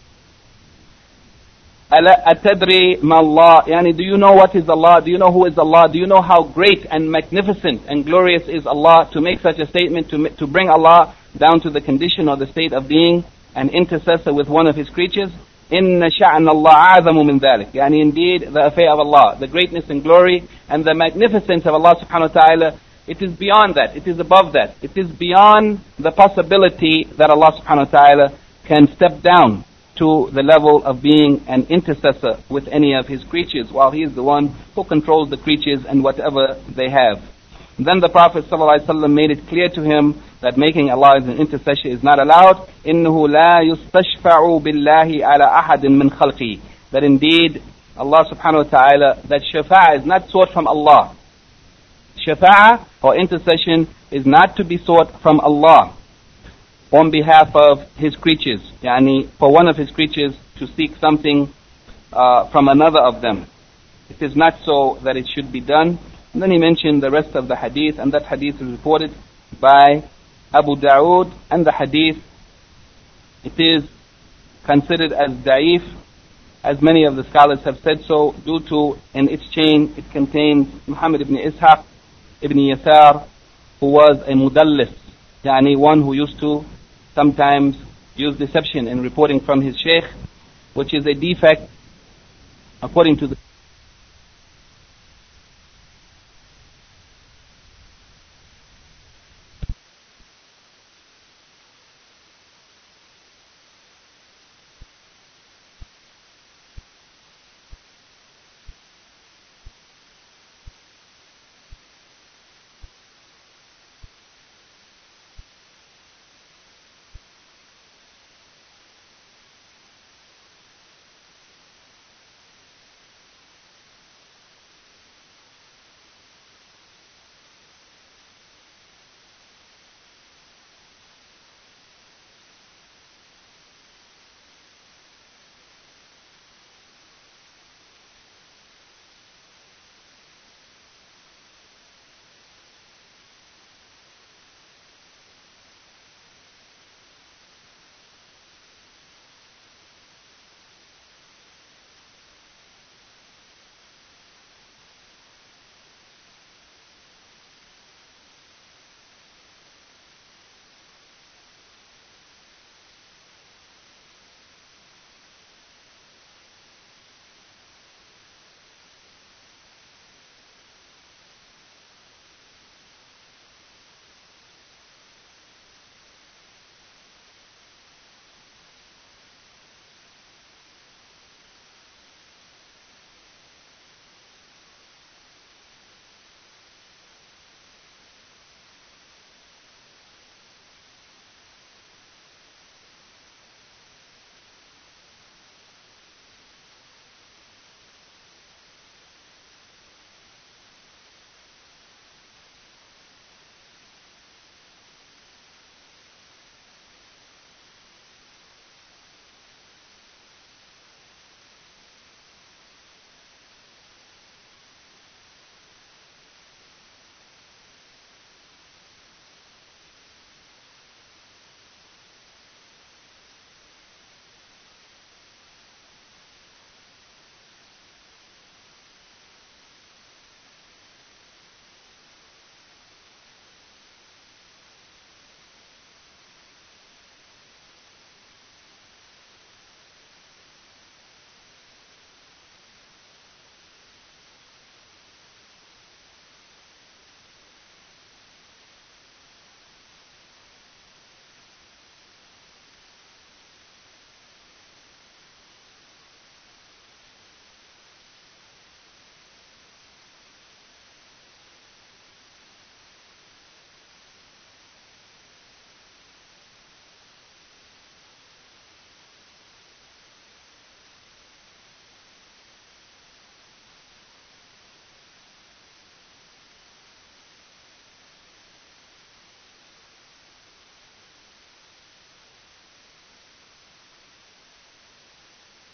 Atadri ma Allah, yani do you know what is Allah? Do you know who is Allah? Do you know how great and magnificent and glorious is Allah? To make such a statement, to bring Allah down to the condition or the state of being an intercessor with one of His creatures. Inna sha'an Allah a'zamu min dhalik. Yani indeed, the affair of Allah, the greatness and glory and the magnificence of Allah subhanahu wa ta'ala, it is beyond that, it is above that. It is beyond the possibility that Allah subhanahu wa ta'ala can step down to the level of being an intercessor with any of His creatures, while He is the one who controls the creatures and whatever they have. Then the Prophet ﷺ made it clear to him that making Allah as an intercessor is not allowed. إِنَّهُ لَا يُسْتَشْفَعُ بِاللَّهِ عَلَى أَحَدٍ مِّنْ خَلْقِهِ. That indeed, Allah subhanahu wa ta'ala, that shafa'ah is not sought from Allah. Shafa'ah or intercession is not to be sought from Allah on behalf of His creatures. Yani for one of His creatures to seek something from another of them. It is not so that it should be done. And then he mentioned the rest of the hadith, and that hadith is reported by Abu Dawood, and the hadith, it is considered as da'if, as many of the scholars have said so, due to in its chain it contains Muhammad ibn Ishaq ibn Yasar, who was a mudallis, yani one who used to sometimes use deception in reporting from his sheikh, which is a defect according to the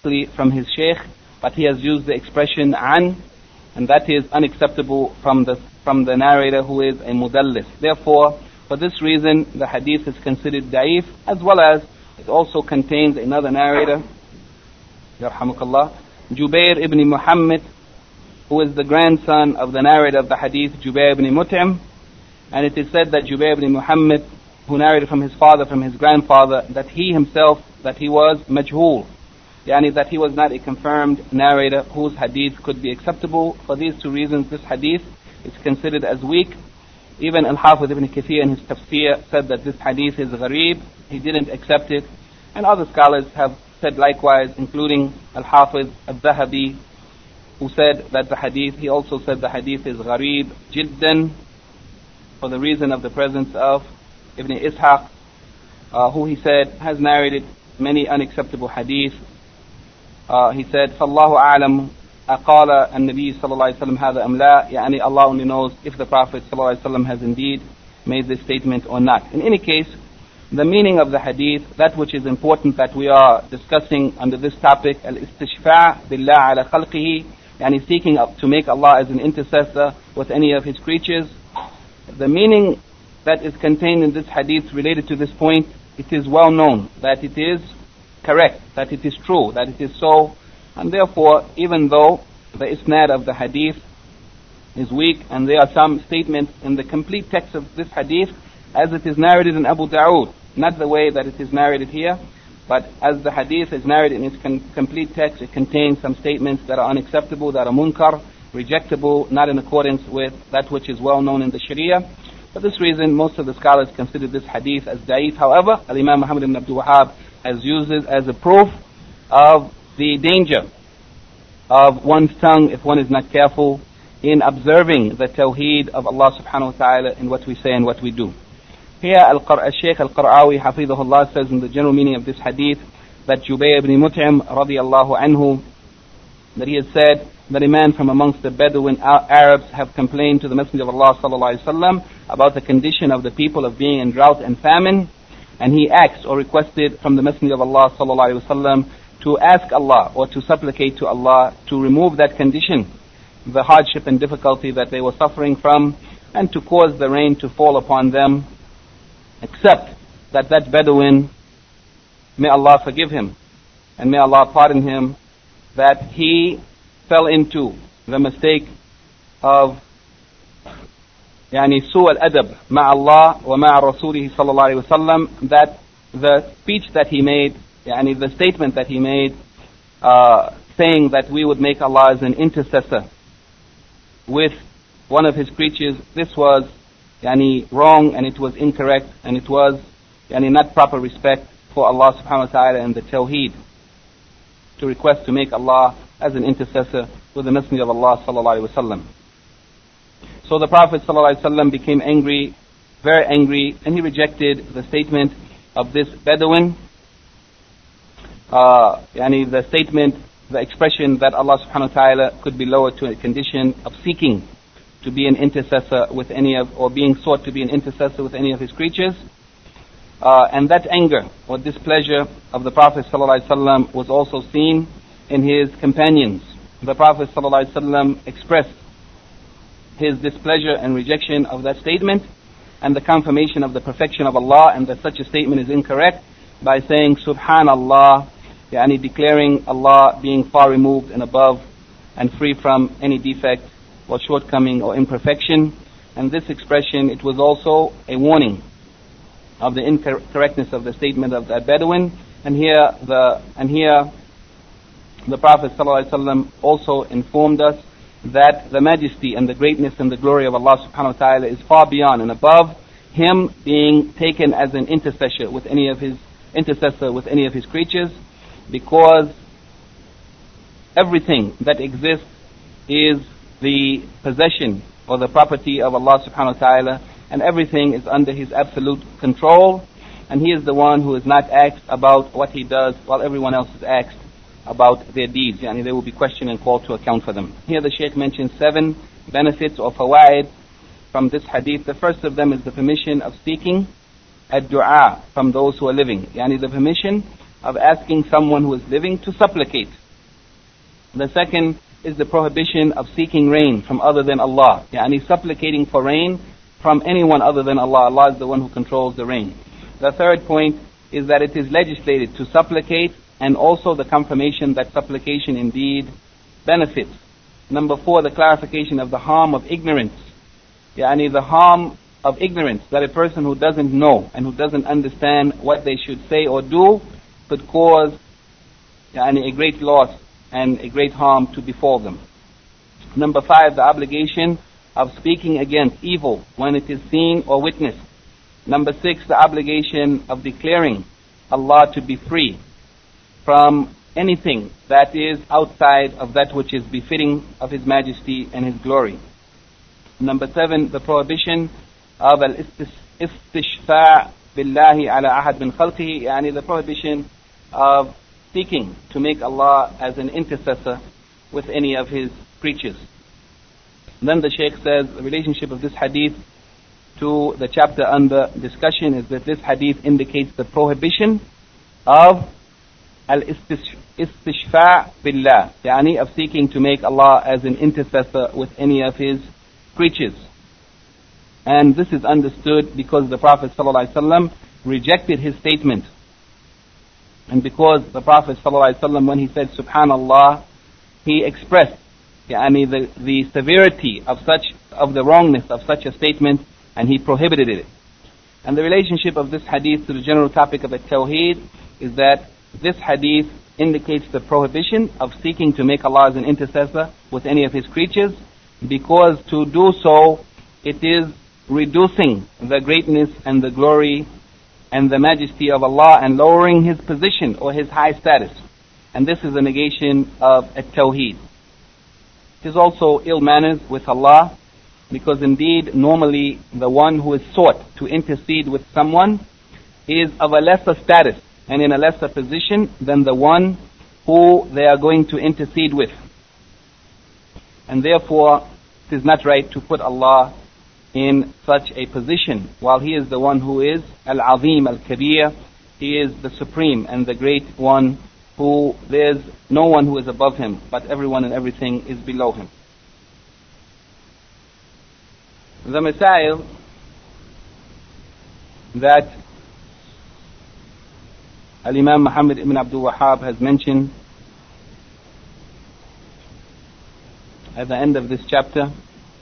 from his sheikh, but he has used the expression an, and that is unacceptable from the narrator who is a mudallis. Therefore, for this reason, the hadith is considered da'if, as well as it also contains another narrator, yarhamukallah, Jubair ibn Muhammad, who is the grandson of the narrator of the hadith, Jubair ibn Mut'im, and it is said that Jubair ibn Muhammad, who narrated from his father, from his grandfather, that he himself, that he was majhul, yani that he was not a confirmed narrator whose hadith could be acceptable. For these two reasons, this hadith is considered as weak. Even Al-Hafiz ibn Kathir in his tafsir said that this hadith is gharib, he didn't accept it, and other scholars have said likewise, including Al-Hafiz al-Dhahabi, who said that the hadith, he also said the hadith is gharib jiddan, for the reason of the presence of Ibn Ishaq, who he said has narrated many unacceptable hadith. He said, فَاللَّهُ أَعْلَمُ أَقَالَ النَّبِيِّ صلى الله عليه وسلم هذا أم لا, يعني Allah only knows if the Prophet صلى الله عليه وسلم has indeed made this statement or not. In any case, the meaning of the hadith, that which is important that we are discussing under this topic, al-istishfa' billah ala khalqihi, yani seeking to make Allah as an intercessor with any of His creatures. The meaning that is contained in this hadith related to this point, it is well known that it is correct, that it is true, that it is so, and therefore, even though the isnad of the hadith is weak, and there are some statements in the complete text of this hadith, as it is narrated in Abu Dawood, not the way that it is narrated here, but as the hadith is narrated in its complete text, it contains some statements that are unacceptable, that are munkar, rejectable, not in accordance with that which is well known in the Sharia. For this reason, most of the scholars consider this hadith as da'if. However, Al-Imam Muhammad ibn Abdul Wahhab has used it as a proof of the danger of one's tongue if one is not careful in observing the tawheed of Allah subhanahu wa ta'ala in what we say and what we do. Here, Al-Shaykh Al-Qar'awi hafidhahullah says in the general meaning of this hadith that Jubayr ibn Mut'im radiyallahu anhu, that he has said that a man from amongst the Bedouin Arabs have complained to the Messenger of Allah sallallahu alaihi wasallam about the condition of the people of being in drought and famine, and he asked or requested from the Messenger of Allah sallallahu alaihi wasallam to ask Allah or to supplicate to Allah to remove that condition, the hardship and difficulty that they were suffering from, and to cause the rain to fall upon them, except that Bedouin, may Allah forgive him and may Allah pardon him, that he fell into the mistake of يعني سوء الأدب مع الله ومع رسوله صلى الله عليه وسلم, that the speech that he made, يعني the statement that he made, saying that we would make Allah as an intercessor with one of His creatures, this was yani wrong, and it was incorrect, and it was yani not proper respect for Allah subhanahu wa ta'ala and the tawheed, to request to make Allah as an intercessor with the Messenger of Allah sallallahu alaihi wasallam. So the Prophet sallallahu alaihi wasallam became angry, very angry, and he rejected the statement of this Bedouin, yani the statement, the expression that Allah subhanahu wa ta'ala could be lowered to a condition of seeking to be an intercessor with any of, or being sought to be an intercessor with any of His creatures. And that anger or displeasure of the Prophet ﷺ was also seen in his companions. The Prophet ﷺ expressed his displeasure and rejection of that statement and the confirmation of the perfection of Allah, and that such a statement is incorrect, by saying Subhanallah, yani declaring Allah being far removed and above and free from any defect or shortcoming or imperfection. And this expression, it was also a warning of the incorrectness of the statement of that Bedouin. And here the Prophet ﷺ also informed us that the majesty and the greatness and the glory of Allah subhanahu wa ta'ala is far beyond and above him being taken as an intercessor with any of his creatures, because everything that exists is the possession or the property of Allah subhanahu wa ta'ala, and everything is under His absolute control, and He is the one who is not asked about what He does, while everyone else is asked about their deeds, yani they will be questioned and called to account for them. Here the Shaykh mentions 7 benefits or fawaid from this hadith. The first of them is the permission of seeking ad-du'a from those who are living, yani the permission of asking someone who is living to supplicate. The second is the prohibition of seeking rain from other than Allah. Yani supplicating for rain from anyone other than Allah. Allah is the one who controls the rain. The third point is that it is legislated to supplicate, and also the confirmation that supplication indeed benefits. Number 4, the clarification of the harm of ignorance. Yani the harm of ignorance, that a person who doesn't know and who doesn't understand what they should say or do could cause a great loss and a great harm to befall them. Number 5, the obligation of speaking against evil when it is seen or witnessed. Number 6, the obligation of declaring Allah to be free from anything that is outside of that which is befitting of His majesty and His glory. Number 7, the prohibition of al-istishfa' billahi ala ahad min khalqihi, yani the prohibition of seeking to make Allah as an intercessor with any of His creatures. Then the Shaykh says the relationship of this hadith to the chapter under discussion is that this hadith indicates the prohibition of al-istishfa' billah, yani of seeking to make Allah as an intercessor with any of His creatures. And this is understood because the Prophet ﷺ rejected his statement. And because the Prophet ﷺ, when he said Subhanallah, he expressed the severity of the wrongness of such a statement, and he prohibited it. And the relationship of this hadith to the general topic of At-Tawheed is that this hadith indicates the prohibition of seeking to make Allah as an intercessor with any of His creatures, because to do so, it is reducing the greatness and the glory and the majesty of Allah and lowering His position or His high status. And this is a negation of At-Tawheed. It is also ill manners with Allah, because indeed normally the one who is sought to intercede with someone is of a lesser status and in a lesser position than the one who they are going to intercede with. And therefore it is not right to put Allah in such a position, while He is the one who is Al-Azim Al-Kabir. He is the supreme and the great one, who there's no one who is above Him, but everyone and everything is below Him. The Masail that Al-Imam Muhammad ibn Abdul Wahhab has mentioned at the end of this chapter,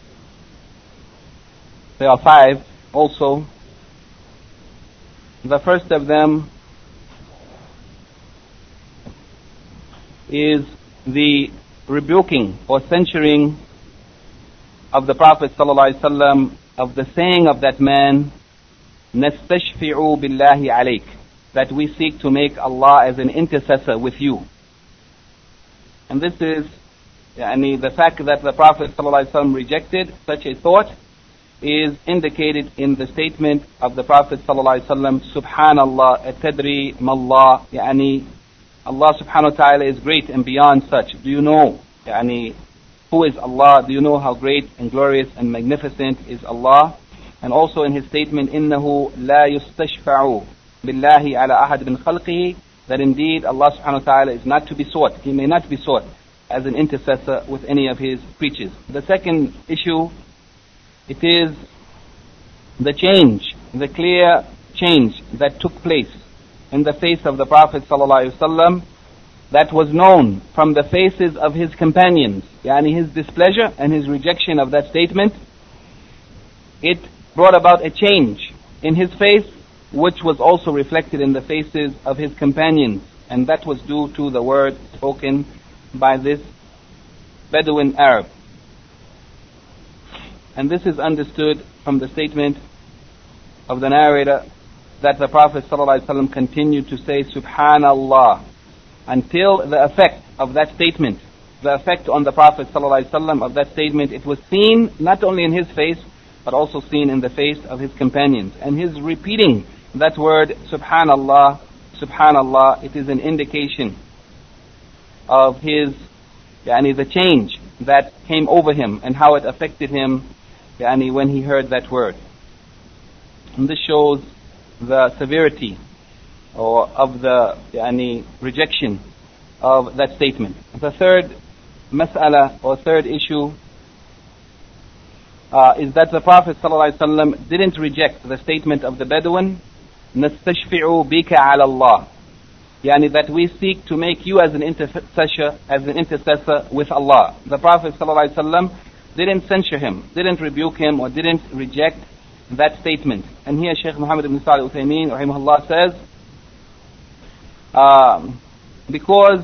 there are 5 also. The first of them is the rebuking or censuring of the Prophet ﷺ of the saying of that man, نَسْتَشْفِعُوا بِاللَّهِ عَلَيْكَ, that we seek to make Allah as an intercessor with you. And this is the fact that the Prophet ﷺ rejected such a thought is indicated in the statement of the Prophet ﷺ, Subhanallah, atadri mallah, Allah subhanahu wa ta'ala is great and beyond such. Do you know who is Allah? Do you know how great and glorious and magnificent is Allah? And also in his statement, إِنَّهُ لَا يُسْتَشْفَعُ بِاللَّهِ عَلَى أَحَدٍ مِنْ خَلْقِهِ, that indeed Allah subhanahu wa ta'ala is not to be sought. He may not be sought as an intercessor with any of His creatures. The second issue, it is the change, the clear change that took place in the face of the Prophet ﷺ, that was known from the faces of his companions, his displeasure and his rejection of that statement. It brought about a change in his face, which was also reflected in the faces of his companions, and that was due to the word spoken by this Bedouin Arab. And this is understood from the statement of the narrator that the Prophet ﷺ continued to say Subhanallah until the effect of that statement, the effect on the Prophet ﷺ of that statement, it was seen not only in his face but also seen in the face of his companions. And his repeating that word Subhanallah, Subhanallah, it is an indication of his the change that came over him and how it affected him when he heard that word. And this shows the severity or of the rejection of that statement. The third mas'ala or third issue is that the Prophet ﷺ didn't reject the statement of the Bedouin, نستشفع بك على الله, that we seek to make you as an intercessor with Allah. The Prophet ﷺ didn't censure him, didn't rebuke him, or didn't reject that statement. And here Shaykh Muhammad ibn Salih al-Uthaymeen rahimahullah says, because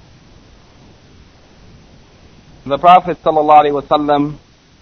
the Prophet ﷺ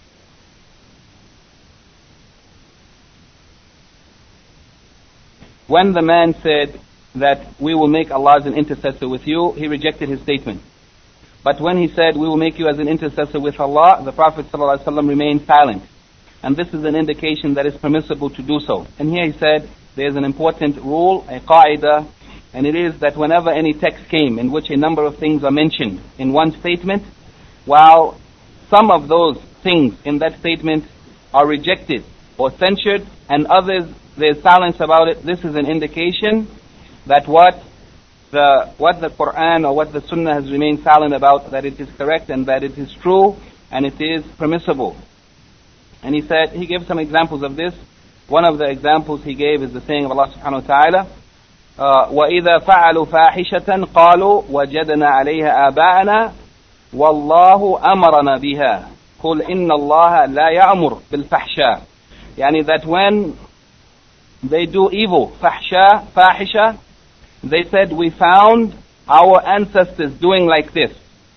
when the man said that we will make Allah as an intercessor with you, he rejected his statement. But when he said we will make you as an intercessor with Allah, the Prophet ﷺ remained silent. And this is an indication that it's permissible to do so. And here he said there's an important rule, a qaida, and it is that whenever any text came in which a number of things are mentioned in one statement, while some of those things in that statement are rejected or censured, and others there's silence about it, this is an indication that what the Quran or what the Sunnah has remained silent about, that it is correct and that it is true and it is permissible. And he said, he gave some examples of this. One of the examples he gave is the saying of Allah subhanahu wa ta'ala, وَإِذَا فَعَلُوا فَاحِشَةً قَالُوا وَجَدْنَا عَلَيْهَا آبَاءَنَا وَاللَّهُ أَمَرَنَا بِهَا قُلْ إِنَّ اللَّهَ لَا يَأْمُرُ بِالْفَحْشَاءِ. That when they do evil, fahisha, they said, we found our ancestors doing like this,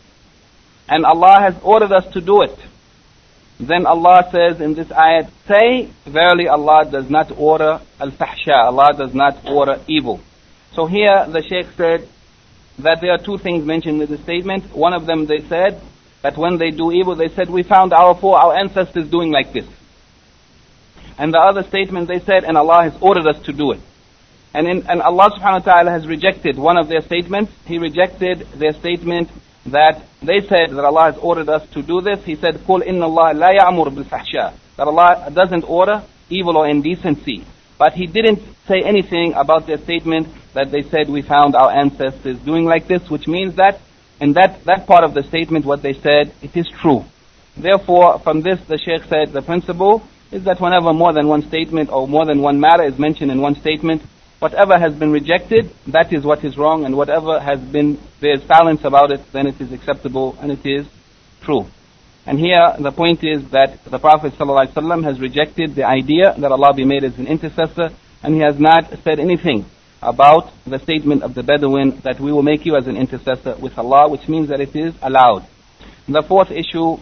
and Allah has ordered us to do it. Then Allah says in this ayat, say, verily Allah does not order al-fahsha, Allah does not order evil. So here the Shaykh said that there are two things mentioned in the statement. One of them, they said that when they do evil, they said, we found our ancestors doing like this. And the other statement they said, and Allah has ordered us to do it. And Allah subhanahu wa ta'ala has rejected one of their statements. He rejected their statement that they said that Allah has ordered us to do this. He said, قُلْ إِنَّ اللَّهَ لَا يَأْمُرُ بِالْفَحْشَاءِ, that Allah doesn't order evil or indecency. But He didn't say anything about their statement that they said we found our ancestors doing like this, which means that in that part of the statement, what they said, it is true. Therefore, from this, the Shaykh said, the principle is that whenever more than one statement or more than one matter is mentioned in one statement, whatever has been rejected, that is what is wrong, and whatever there's silence about it, then it is acceptable and it is true. And here the point is that the Prophet ﷺ has rejected the idea that Allah be made as an intercessor, and he has not said anything about the statement of the Bedouin that we will make you as an intercessor with Allah, which means that it is allowed. The fourth issue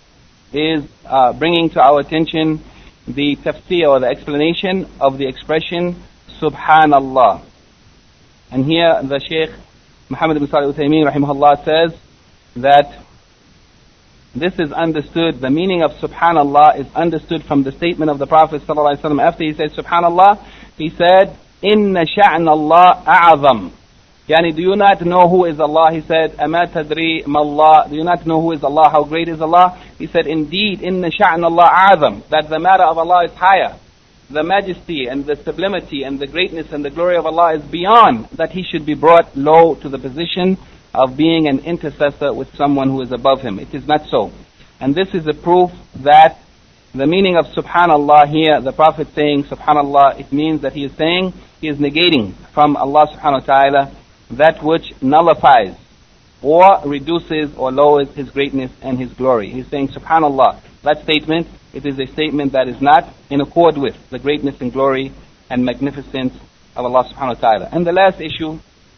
is bringing to our attention the tafsir or the explanation of the expression Subhanallah. And here the Shaykh Muhammad ibn Salih al-Uthaymeen rahimahullah says that this is understood, the meaning of Subhanallah is understood from the statement of the Prophet ﷺ. After he said Subhanallah, he said, Inna sha'nallah a'azam. Do you not know who is Allah? He said, Ama tadri mallah. Do you not know who is Allah? How great is Allah? He said, indeed, Inna sha'nallah a'azam, that the matter of Allah is higher. The majesty and the sublimity and the greatness and the glory of Allah is beyond that He should be brought low to the position of being an intercessor with someone who is above Him. It is not so. And this is a proof that the meaning of Subhanallah here, the Prophet saying Subhanallah, it means that he is saying, he is negating from Allah subhanahu wa ta'ala that which nullifies or reduces or lowers His greatness and His glory. He is saying Subhanallah. That statement, it is a statement that is not in accord with the greatness and glory and magnificence of Allah subhanahu wa ta'ala. And the last issue,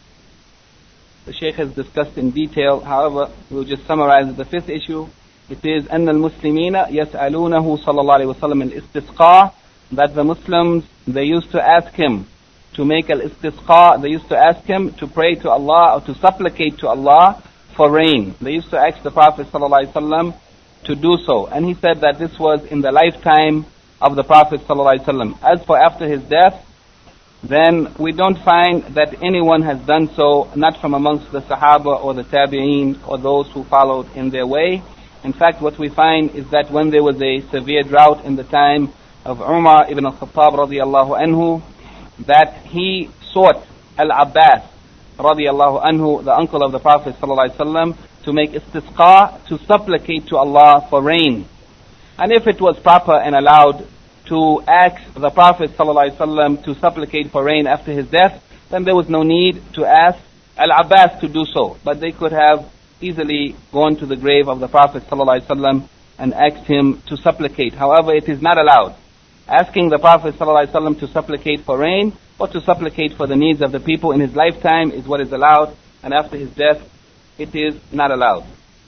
the Shaykh has discussed in detail, however, we'll just summarize the fifth issue. It is أن المسلمين يسألونه صلى الله عليه وسلم الاستسقاء, that the Muslims, they used to ask him to make al-istisqa, they used to ask him to pray to Allah or to supplicate to Allah for rain. They used to ask the Prophet ﷺ to do so. And he said that this was in the lifetime of the Prophet ﷺ. As for after his death, then we don't find that anyone has done so, not from amongst the Sahaba or the Tabi'een or those who followed in their way. In fact, what we find is that when there was a severe drought in the time of Umar ibn al-Khattab radiyallahu anhu, that he sought Al-Abbas radiyallahu anhu, the uncle of the Prophet sallallahu alaihi wasallam, to make istisqa, to supplicate to Allah for rain. And if it was proper and allowed to ask the Prophet ﷺ to supplicate for rain after his death, then there was no need to ask Al-Abbas to do so. But they could have easily gone to the grave of the Prophet ﷺ and asked him to supplicate. However, it is not allowed. Asking the Prophet ﷺ to supplicate for rain or to supplicate for the needs of the people in his lifetime is what is allowed, and after his death it is not allowed.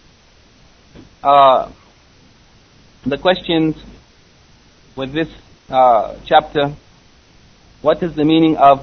The questions with this chapter: what is the meaning of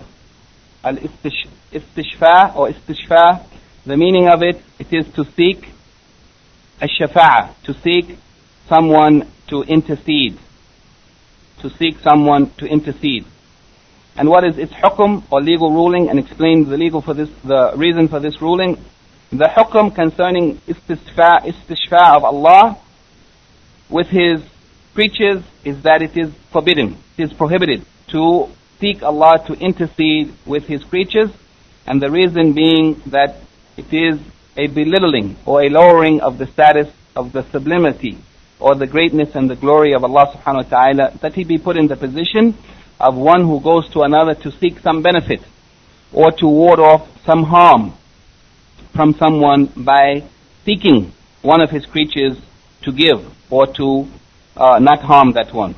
al-istishfa or istishfa? The meaning of it is to seek al-shafa'ah, to seek someone to intercede. To seek someone to intercede. And what is its hukum or legal ruling? And explain the reason for this ruling. The hukum concerning istishfa of Allah with His creatures is that it is forbidden, it is prohibited to seek Allah to intercede with His creatures, and the reason being that it is a belittling or a lowering of the status of the sublimity or the greatness and the glory of Allah subhanahu wa ta'ala, that He be put in the position of one who goes to another to seek some benefit or to ward off some harm from someone by seeking one of His creatures to give or to not harm that one.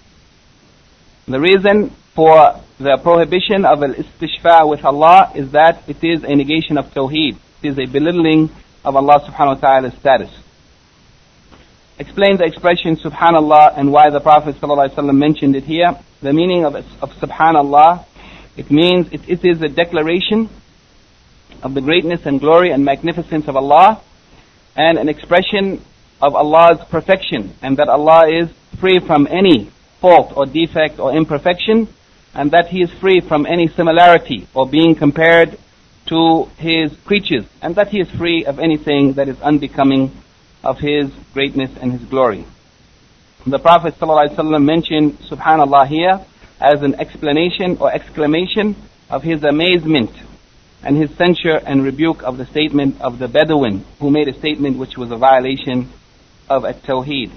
The reason for the prohibition of al-istishfa with Allah is that it is a negation of tawheed. It is a belittling of Allah subhanahu wa ta'ala's status. Explain the expression subhanallah and why the Prophet ﷺ mentioned it here. The meaning of subhanallah, it means it is a declaration of the greatness and glory and magnificence of Allah, and an expression of Allah's perfection, and that Allah is free from any fault or defect or imperfection, and that He is free from any similarity or being compared to His creatures, and that He is free of anything that is unbecoming of His greatness and His glory. The Prophet ﷺ mentioned subhanallah here as an explanation or exclamation of his amazement and his censure and rebuke of the statement of the Bedouin who made a statement which was a violation of at-Tawheed.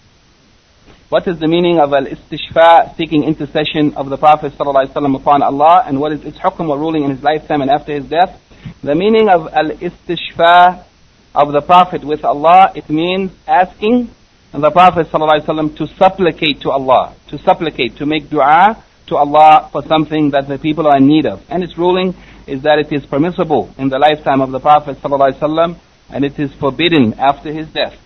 What is the meaning of al-istishfa, seeking intercession of the Prophet ﷺ upon Allah, and what is its hukum or ruling in his lifetime and after his death? The meaning of al-istishfa of the Prophet with Allah, it means asking the Prophet ﷺ to supplicate to Allah, to supplicate, to make dua to Allah for something that the people are in need of. And its ruling is that it is permissible in the lifetime of the Prophet ﷺ, and it is forbidden after his death.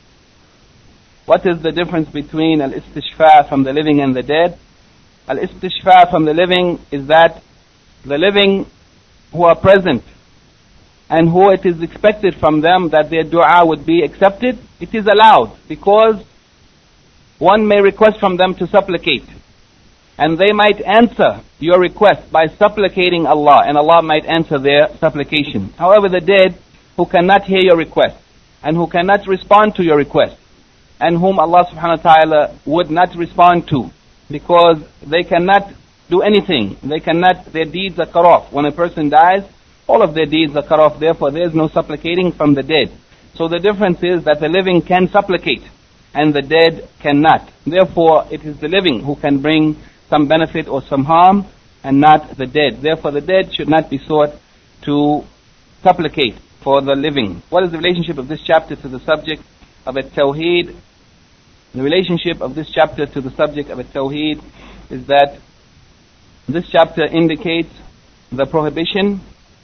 What is the difference between al-istishfa from the living and the dead? Al-istishfa from the living is that the living who are present and who it is expected from them that their dua would be accepted, it is allowed, because one may request from them to supplicate, and they might answer your request by supplicating Allah, and Allah might answer their supplication. However, the dead who cannot hear your request and who cannot respond to your request, and whom Allah subhanahu wa ta'ala would not respond to, because they cannot do anything, their deeds are cut off. When a person dies, all of their deeds are cut off, therefore there is no supplicating from the dead. So the difference is that the living can supplicate and the dead cannot. Therefore it is the living who can bring some benefit or some harm, and not the dead. Therefore the dead should not be sought to supplicate for the living. What is the relationship of this chapter to the subject of at-Tawheed? The relationship of this chapter to the subject of at-Tawheed is that this chapter indicates the prohibition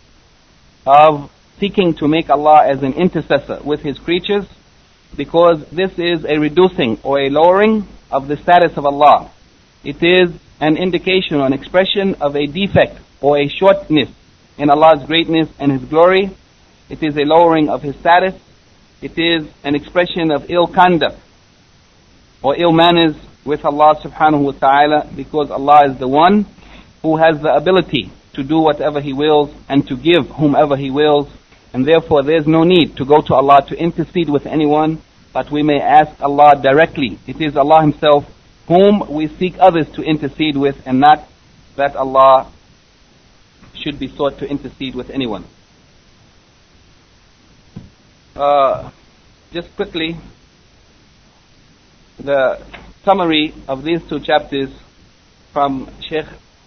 of seeking to make Allah as an intercessor with His creatures, because this is a reducing or a lowering of the status of Allah. It is an indication or an expression of a defect or a shortness in Allah's greatness and His glory. It is a lowering of His status. It is an expression of ill conduct or ill manners with Allah subhanahu wa ta'ala, because Allah is the one who has the ability to do whatever He wills and to give whomever He wills, and therefore there is no need to go to Allah to intercede with anyone, but we may ask Allah directly. It is Allah Himself whom we seek others to intercede with, and not that Allah should be sought to intercede with anyone. Just quickly, the summary of these two chapters from Sheikh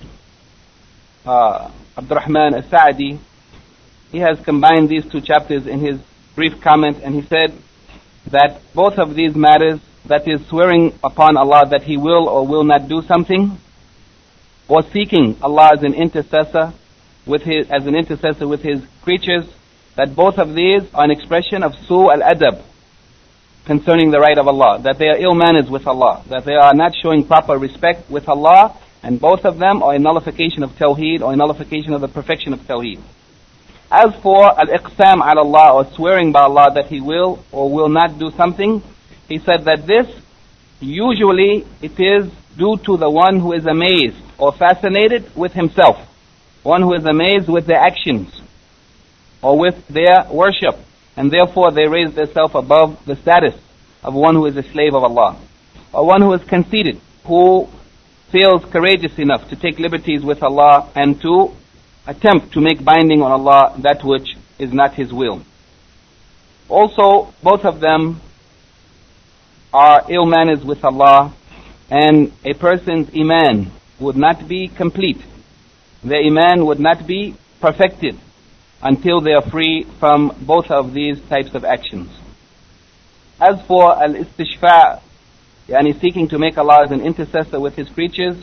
Abdurrahman As-Sa'di. He has combined these two chapters in his brief comment, and he said that both of these matters, that is swearing upon Allah that He will or will not do something, or seeking Allah as an intercessor with His creatures, that both of these are an expression of su' al-adab concerning the right of Allah, that they are ill manners with Allah, that they are not showing proper respect with Allah, and both of them are a nullification of Tawheed, or a nullification of the perfection of Tawheed. As for al-iqsam ala Allah, or swearing by Allah that He will or will not do something, he said that this, usually it is due to the one who is amazed or fascinated with himself, one who is amazed with their actions or with their worship, and therefore they raise themselves above the status of one who is a slave of Allah, or one who is conceited, who feels courageous enough to take liberties with Allah and to attempt to make binding on Allah that which is not His will. Also, both of them are ill manners with Allah, and a person's iman would not be complete. Their iman would not be perfected until they are free from both of these types of actions. As for al-istishfa', yani seeking to make Allah as an intercessor with His creatures,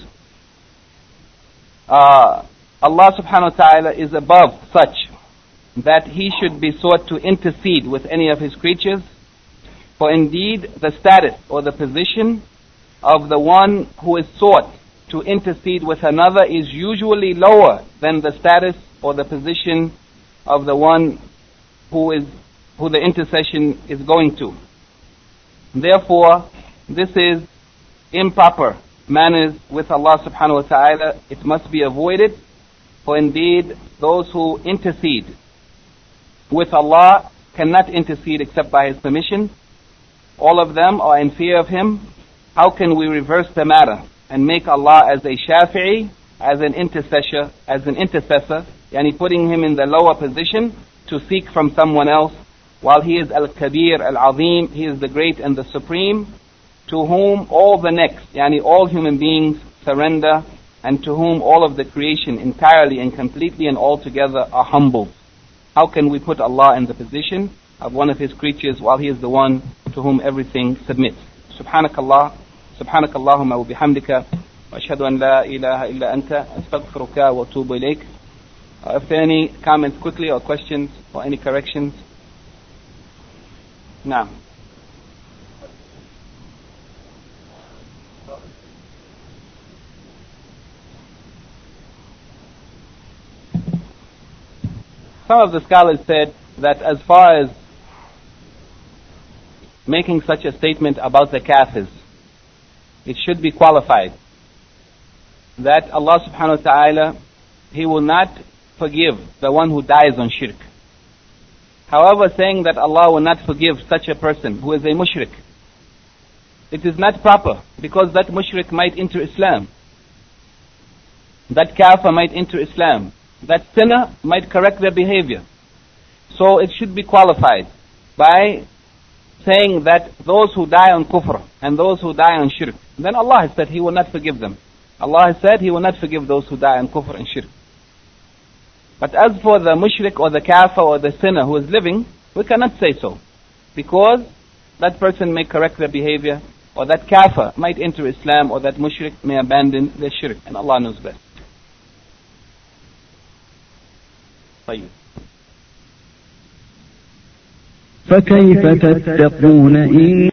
Allah subhanahu wa ta'ala is above such that He should be sought to intercede with any of His creatures, for indeed the status or the position of the one who is sought to intercede with another is usually lower than the status or the position of the one who the intercession is going to. Therefore, this is improper manners with Allah subhanahu wa ta'ala. It must be avoided, for indeed those who intercede with Allah cannot intercede except by His permission. All of them are in fear of Him. How can we reverse the matter and make Allah as a shafi'i, as an intercessor, yani putting Him in the lower position to seek from someone else, while He is al-kabir, al-azim, He is the great and the supreme, to whom all the next, yani all human beings surrender, and to whom all of the creation entirely and completely and altogether are humble. How can we put Allah in the position of one of His creatures while He is the one to whom everything submits? Subhanakallah, subhanakallahumma wa bihamdika, wa ashhadu an la ilaha illa anta, astaghfiruka wa atubu ilayk. If there are any comments quickly, or questions, or any corrections? Naam. Some of the scholars said that as far as making such a statement about the kafirs, it should be qualified that Allah subhanahu wa ta'ala, He will not forgive the one who dies on shirk. However, saying that Allah will not forgive such a person who is a mushrik, it is not proper, because that mushrik might enter Islam. That kafir might enter Islam. That sinner might correct their behavior. So it should be qualified by saying that those who die on kufr and those who die on shirk, then Allah has said He will not forgive them. Allah has said He will not forgive those who die on kufr and shirk. But as for the mushrik or the kafir or the sinner who is living, we cannot say so, because that person may correct their behavior, or that kafir might enter Islam, or that mushrik may abandon their shirk, and Allah knows best. طيب. فكيف تتقون إن